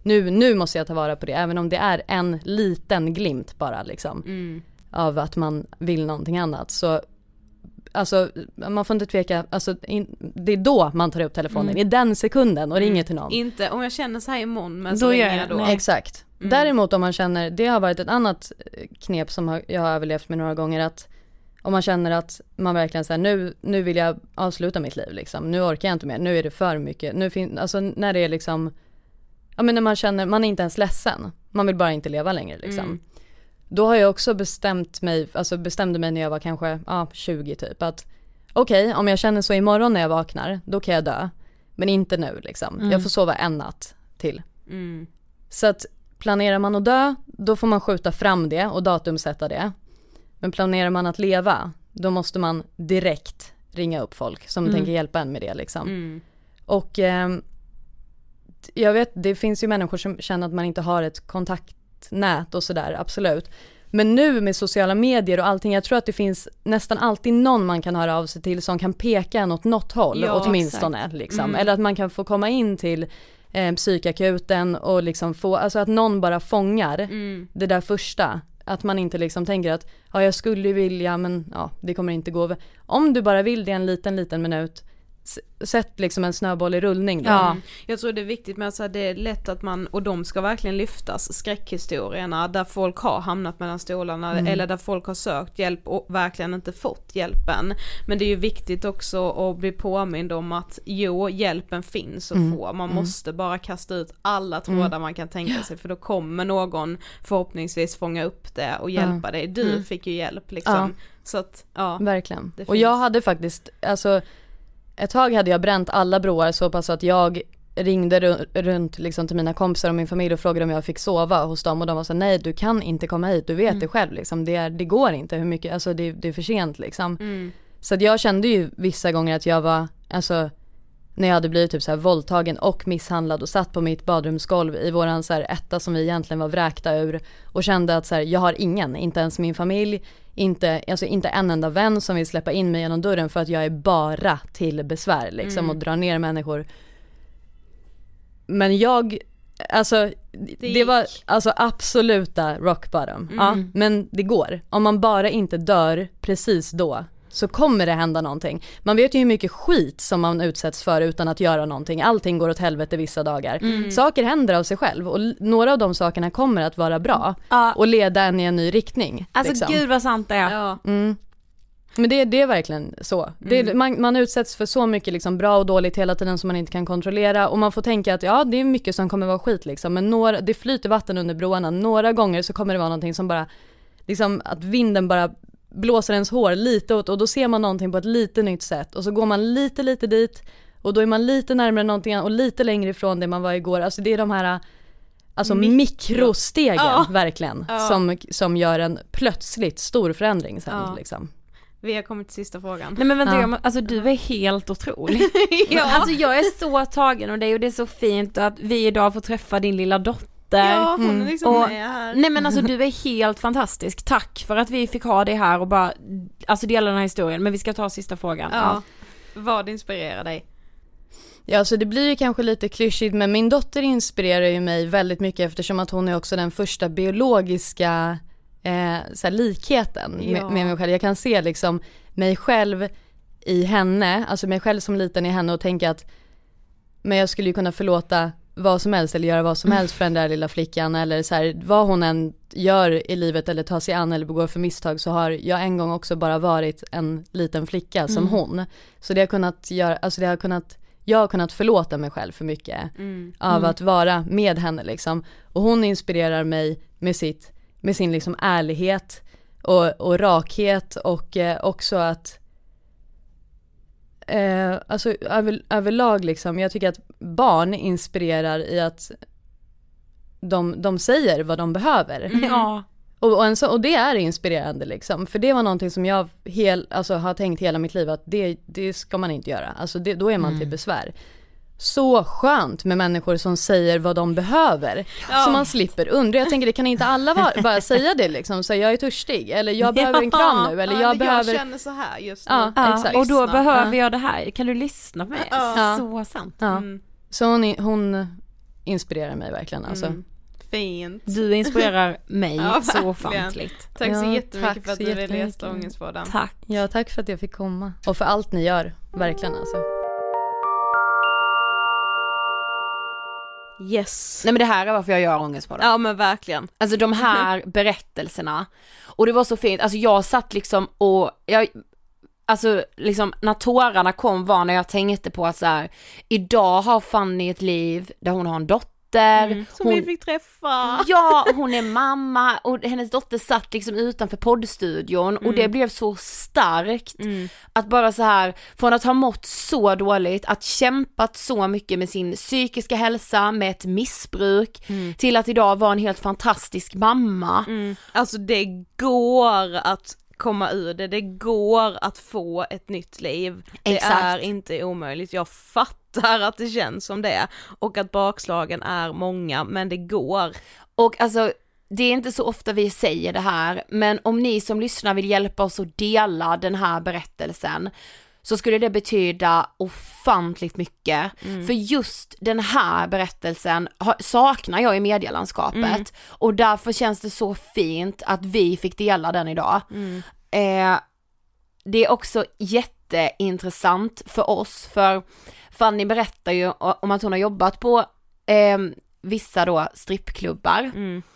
nu måste jag ta vara på det, även om det är en liten glimt bara liksom av att man vill någonting annat. Så alltså man får inte tveka, alltså det är då man tar upp telefonen, i den sekunden och ringer till någon. Inte om jag känner så här imorgon, men så ringer jag då. Exakt. Däremot om man känner, det har varit ett annat knep som jag har överlevt med några gånger, att om man känner att man verkligen säger nu vill jag avsluta mitt liv liksom, nu orkar jag inte mer, nu är det för mycket, alltså när det är liksom, ja men när man känner, man är inte ens ledsen, man vill bara inte leva längre liksom. Då har jag också bestämde mig när jag var kanske 20 typ, att okej, om jag känner så imorgon när jag vaknar, då kan jag dö, men inte nu liksom. Jag får sova en natt till. Så att planerar man att dö, då får man skjuta fram det och datumsätta det. Men planerar man att leva, då måste man direkt ringa upp folk som tänker hjälpa en med det liksom. Och jag vet, det finns ju människor som känner att man inte har ett kontaktnät och sådär, absolut. Men nu med sociala medier och allting, jag tror att det finns nästan alltid någon man kan höra av sig till som kan peka åt något håll, åtminstone liksom. Eller att man kan få komma in till psykakuten och liksom få, alltså att någon bara fångar det där första. Att man inte liksom tänker att jag skulle vilja, men det kommer inte gå. Om du bara vill det en liten minut, sätt liksom en snöboll i rullning då. Ja. Jag tror det är viktigt med att det är lätt att man, och de ska verkligen lyftas, skräckhistorierna där folk har hamnat mellan stolarna eller där folk har sökt hjälp och verkligen inte fått hjälpen. Men det är ju viktigt också att bli påmind om att hjälpen finns att få. Man måste bara kasta ut alla trådar man kan tänka sig, för då kommer någon förhoppningsvis fånga upp det och hjälpa dig. Du fick ju hjälp liksom. Så att, verkligen. Och jag hade faktiskt, alltså ett tag hade jag bränt alla broar så pass att jag ringde runt liksom till mina kompisar och min familj och frågade om jag fick sova hos dem, och de var så nej, du kan inte komma hit, du vet det själv liksom, det går inte, hur mycket, alltså det är för sent liksom. Så att jag kände ju vissa gånger att jag var, alltså när jag hade blivit typ så här våldtagen och misshandlad och satt på mitt badrumsgolv i våran så här etta som vi egentligen var vräkta ur, och kände att så här, jag har ingen, inte ens min familj, inte en enda vän som vill släppa in mig genom dörren, för att jag är bara till besvär liksom och drar ner människor. Men det var alltså absoluta rock bottom. Ja, men det går. Om man bara inte dör precis då, så kommer det hända någonting. Man vet ju hur mycket skit som man utsätts för utan att göra någonting. Allting går åt helvete vissa dagar. Saker händer av sig själv, och några av de sakerna kommer att vara bra och leda en i en ny riktning. Alltså liksom. gud vad sant det är. Men det är verkligen så. Man utsätts för så mycket liksom bra och dåligt hela tiden som man inte kan kontrollera, och man får tänka att det är mycket som kommer vara skit liksom, men det flyter vatten under broarna. Några gånger så kommer det vara någonting som bara liksom, att vinden bara blåser ens hår lite åt, och då ser man någonting på ett lite nytt sätt, och så går man lite dit, och då är man lite närmare någonting och lite längre ifrån det man var igår. Alltså det är de här mikrostegen verkligen som gör en plötsligt stor förändring sen liksom. Vi har kommit till sista frågan. Nej men vänta, alltså du är helt otrolig. Alltså jag är så tagen av dig, och det är så fint att vi idag får träffa din lilla dotter. Ja, hon är liksom med här. Nej men alltså du är helt fantastisk. Tack för att vi fick ha dig här och bara dela den här historien. Men vi ska ta sista frågan. Ja. Vad inspirerar dig? Ja, så det blir ju kanske lite klyschigt, men min dotter inspirerar ju mig väldigt mycket, eftersom att hon är också den första biologiska så här, likheten med mig själv. Jag kan se liksom mig själv i henne, alltså mig själv som liten i henne, och tänka att men jag skulle ju kunna förlåta vad som helst eller göra vad som helst för den där lilla flickan, eller så här, vad hon än gör i livet eller tar sig an eller begår för misstag, så har jag en gång också bara varit en liten flicka som hon. Så det har kunnat göra, alltså jag har kunnat förlåta mig själv för mycket av att vara med henne liksom. Och hon inspirerar mig med sin liksom ärlighet och rakhet, och också att alltså överlag liksom, jag tycker att barn inspirerar i att de säger vad de behöver. Och det är inspirerande liksom, för det var någonting som jag har tänkt hela mitt liv att det ska man inte göra, alltså då är man till besvär. Så skönt med människor som säger vad de behöver, så man slipper undra. Jag tänker, det kan inte alla bara säga det liksom, så jag är törstig, eller jag behöver en kram nu, eller jag känner så här just nu. Exakt. Och då behöver jag det här, kan du lyssna på mig? Så sant. Så hon inspirerar mig verkligen alltså. Fint. Du inspirerar mig så ofantligt. Tack så jättemycket tack för att du ville gästa Ångestpodden. Tack. Ja, tack för att jag fick komma. Och för allt ni gör, verkligen alltså. Yes. Nej men det här är varför jag gör Ångestpodden. Ja men verkligen. Alltså de här berättelserna. Och det var så fint. Alltså jag satt liksom och alltså liksom när tårarna kom var när jag tänkte på att så här, idag har Fanny ett liv där hon har en dotter. Som vi fick träffa. Ja, hon är mamma och hennes dotter satt liksom utanför poddstudion och det blev så starkt att bara så här, från att ha mått så dåligt, att kämpat så mycket med sin psykiska hälsa, med ett missbruk, till att idag vara en helt fantastisk mamma. Alltså det går att komma ur det går att få ett nytt liv. Det är inte omöjligt. Jag fattar att det känns som det och att bakslagen är många, men det går. Och alltså det är inte så ofta vi säger det här, men om ni som lyssnar vill hjälpa oss att dela den här berättelsen så skulle det betyda ofantligt mycket. För just den här berättelsen saknar jag i medielandskapet. Och därför känns det så fint att vi fick dela den idag. Det är också jätteintressant för oss, för Fanny berättar ju om att hon har jobbat på vissa då strippklubbar.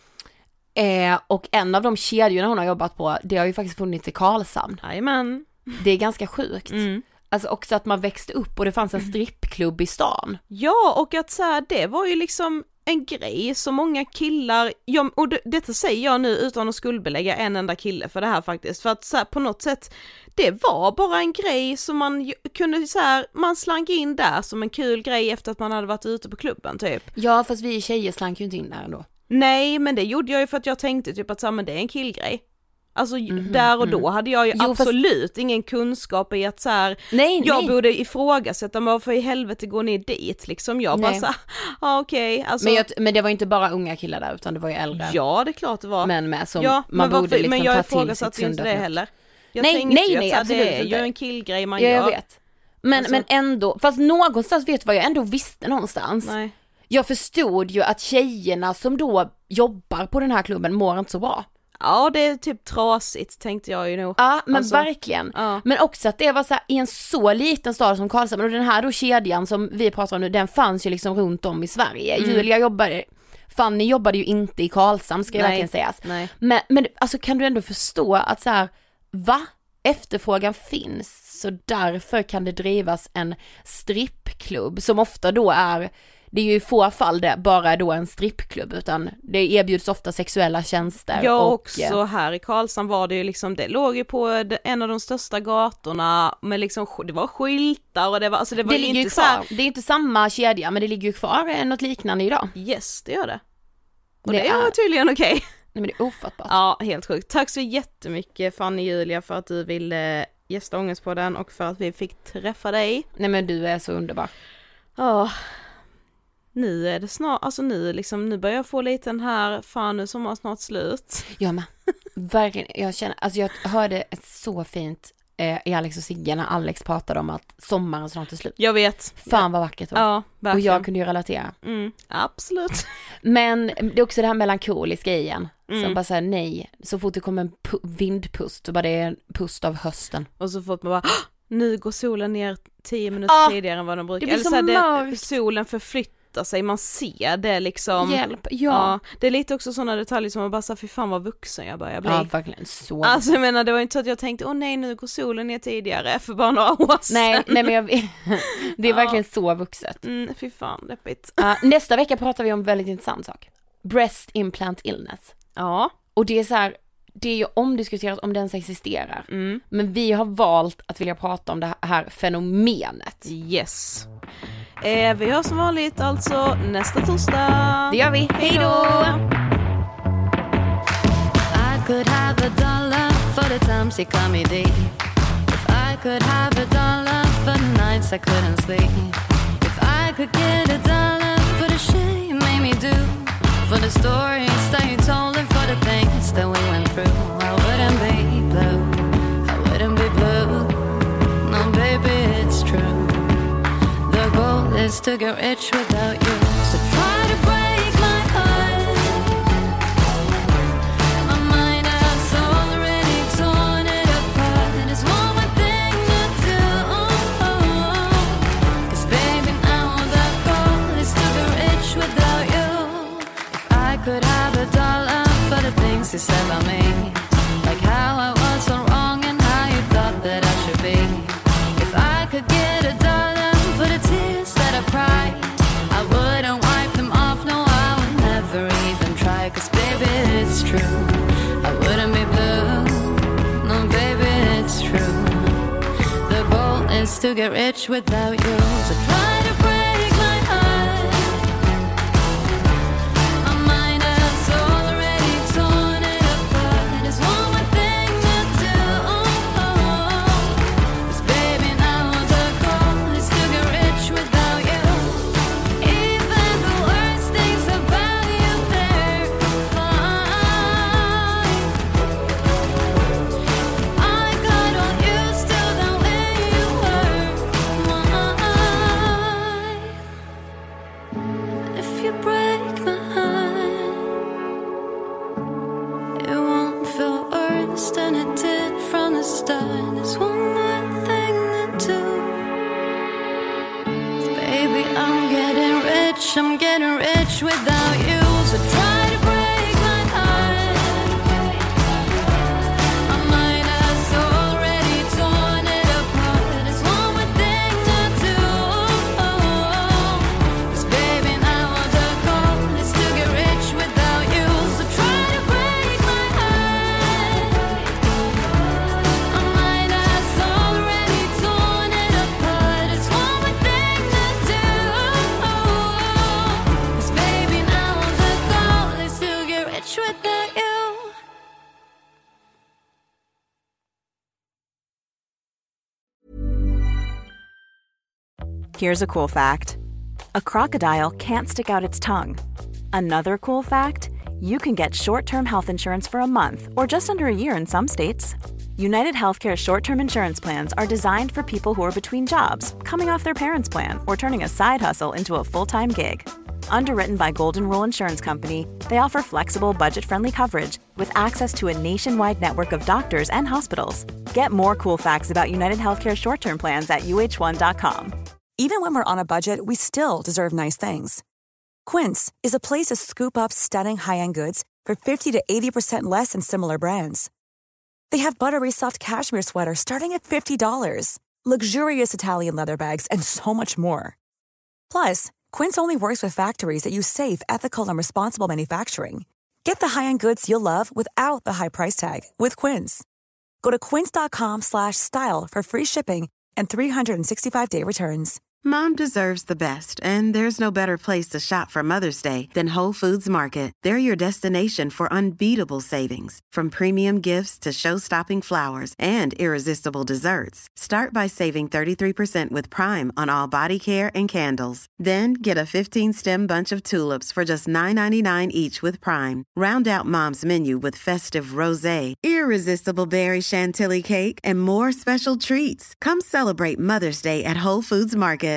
Och en av de kedjorna hon har jobbat på, det har ju faktiskt funnits i Karlshamn. Jajamän. Det är ganska sjukt. Alltså också att man växte upp och det fanns en strippklubb i stan. Ja, och att så här, det var ju liksom en grej som många killar, och detta säger jag nu utan att skuldbelägga en enda kille för det här faktiskt, för att så här, på något sätt det var bara en grej som man kunde så här, man slank in där som en kul grej efter att man hade varit ute på klubben typ. Ja, fast vi tjejer slank ju inte in där ändå. Nej, men det gjorde jag ju för att jag tänkte typ att så här, men det är en killgrej. Alltså där och då hade jag ju absolut ingen kunskap i att så här, jag borde ifrågasätta varför i helvete går ni dit liksom. Jag bara så här, okej. Alltså, men det var inte bara unga killar där utan det var ju äldre. Ja, det är klart det var. Men med som man borde liksom men jag ta till ifrågasatte inte det heller. Jag nej, att det är ju en killgrej man gör. Jag vet. Men ändå, fast någonstans vet vad jag ändå visste någonstans. Nej. Jag förstod ju att tjejerna som då jobbar på den här klubben mår inte så bra. Ja, det är typ trasigt tänkte jag ju nog. Ja, men alltså, verkligen. Ja. Men också att det var så här, i en så liten stad som Karlshamn, och den här då kedjan som vi pratar om nu, den fanns ju liksom runt om i Sverige. Fanny jobbade ju inte i Karlshamn, ska jag verkligen sägas. Nej. Men alltså kan du ändå förstå att så här, efterfrågan finns, så därför kan det drivas en strippklubb som ofta då är, det är ju i få fall det bara är då en strippklubb, utan det erbjuds ofta sexuella tjänster. Ja, och också här i Karlshamn var det ju liksom, det låg ju på en av de största gatorna med liksom, det var skyltar och det var, alltså det var ligger inte kvar. Så här... Det är inte samma kedja, men det ligger ju kvar något liknande idag. Yes, det gör det. Och det är tydligen okej. Nej, men det är ofattbart. Ja, helt sjukt. Tack så jättemycket Fanny Julia för att du ville gästa Ångestpodden och för att vi fick träffa dig. Nej, men du är så underbar. Ja. Nu är det snart, alltså nu börjar jag få lite den här, fan nu som har snart slut. Ja men, verkligen, jag känner, alltså jag hörde ett så fint i Alex och Sigge när Alex pratade om att sommaren snart är slut. Jag vet. Fan vad vackert då. Ja, verkligen. Och jag kunde ju relatera. Absolut. Men det är också det här melankoliska igen. Som bara säger nej, så fort det kommer en vindpust så bara det är en pust av hösten. Och så fort man bara, nu går solen ner 10 minuter tidigare än vad den brukar. Det blir så mörkt. Solen förflyttar sig, man ser det liksom. Hjälp, ja. Det är lite också sådana detaljer som man bara säger, fy fan vad vuxen jag börjar bli. Ja, verkligen så. Alltså jag menar, det var inte så att jag tänkte, nej nu går solen ner tidigare för bara några år sedan. Nej men det är verkligen så vuxet. Fy fan, deppigt. Nästa vecka pratar vi om en väldigt intressant sak. Breast implant illness. Ja. Och det är så här, det är ju omdiskuterat om den existerar. Men vi har valt att vilja prata om det här fenomenet. Yes. Vi hörs som vanligt alltså nästa torsdag. Det gör vi. Hej då! I could have a dollar for the times you call me deep. If I could have a dollar for the nights I couldn't sleep. If I could get a dollar for the shit you made me do. For the stories that you told and for the things that we went through, I wouldn't be blue, I wouldn't be blue. No baby, it's true. The goal is to get rich without you. So try to still get rich without you. So try to break my heart. My mind has already torn it apart. There's one more thing to do. 'Cause baby, now the goal is to get rich without you. Even the worst things about you, they're fine. I got on you still the way you were mine. If you break my heart, it won't feel worse than it did from the start. There's one more thing to do. Baby, I'm getting rich without you. So try to break my heart. My mind has already torn it apart. There's one more thing to do. 'Cause baby, now the goal is to get rich without you. So try to break my heart. My mind has already torn it apart. It's one more thing to do. 'Cause baby, now the goal is to get rich without you. Here's a cool fact. A crocodile can't stick out its tongue. Another cool fact, you can get short-term health insurance for a month or just under a year in some states. United Healthcare short-term insurance plans are designed for people who are between jobs, coming off their parents' plan, or turning a side hustle into a full-time gig. Underwritten by Golden Rule Insurance Company, they offer flexible, budget-friendly coverage with access to a nationwide network of doctors and hospitals. Get more cool facts about United Healthcare short-term plans at uh1.com. Even when we're on a budget, we still deserve nice things. Quince is a place to scoop up stunning high-end goods for 50 to 80% less than similar brands. They have buttery soft cashmere sweaters starting at $50, luxurious Italian leather bags, and so much more. Plus, Quince only works with factories that use safe, ethical, and responsible manufacturing. Get the high-end goods you'll love without the high price tag with Quince. Go to quince.com/style for free shipping and 365-day returns. Mom deserves the best, and there's no better place to shop for Mother's Day than Whole Foods Market. They're your destination for unbeatable savings, from premium gifts to show-stopping flowers and irresistible desserts. Start by saving 33% with Prime on all body care and candles. Then get a 15-stem bunch of tulips for just $9.99 each with Prime. Round out Mom's menu with festive rosé, irresistible berry chantilly cake, and more special treats. Come celebrate Mother's Day at Whole Foods Market.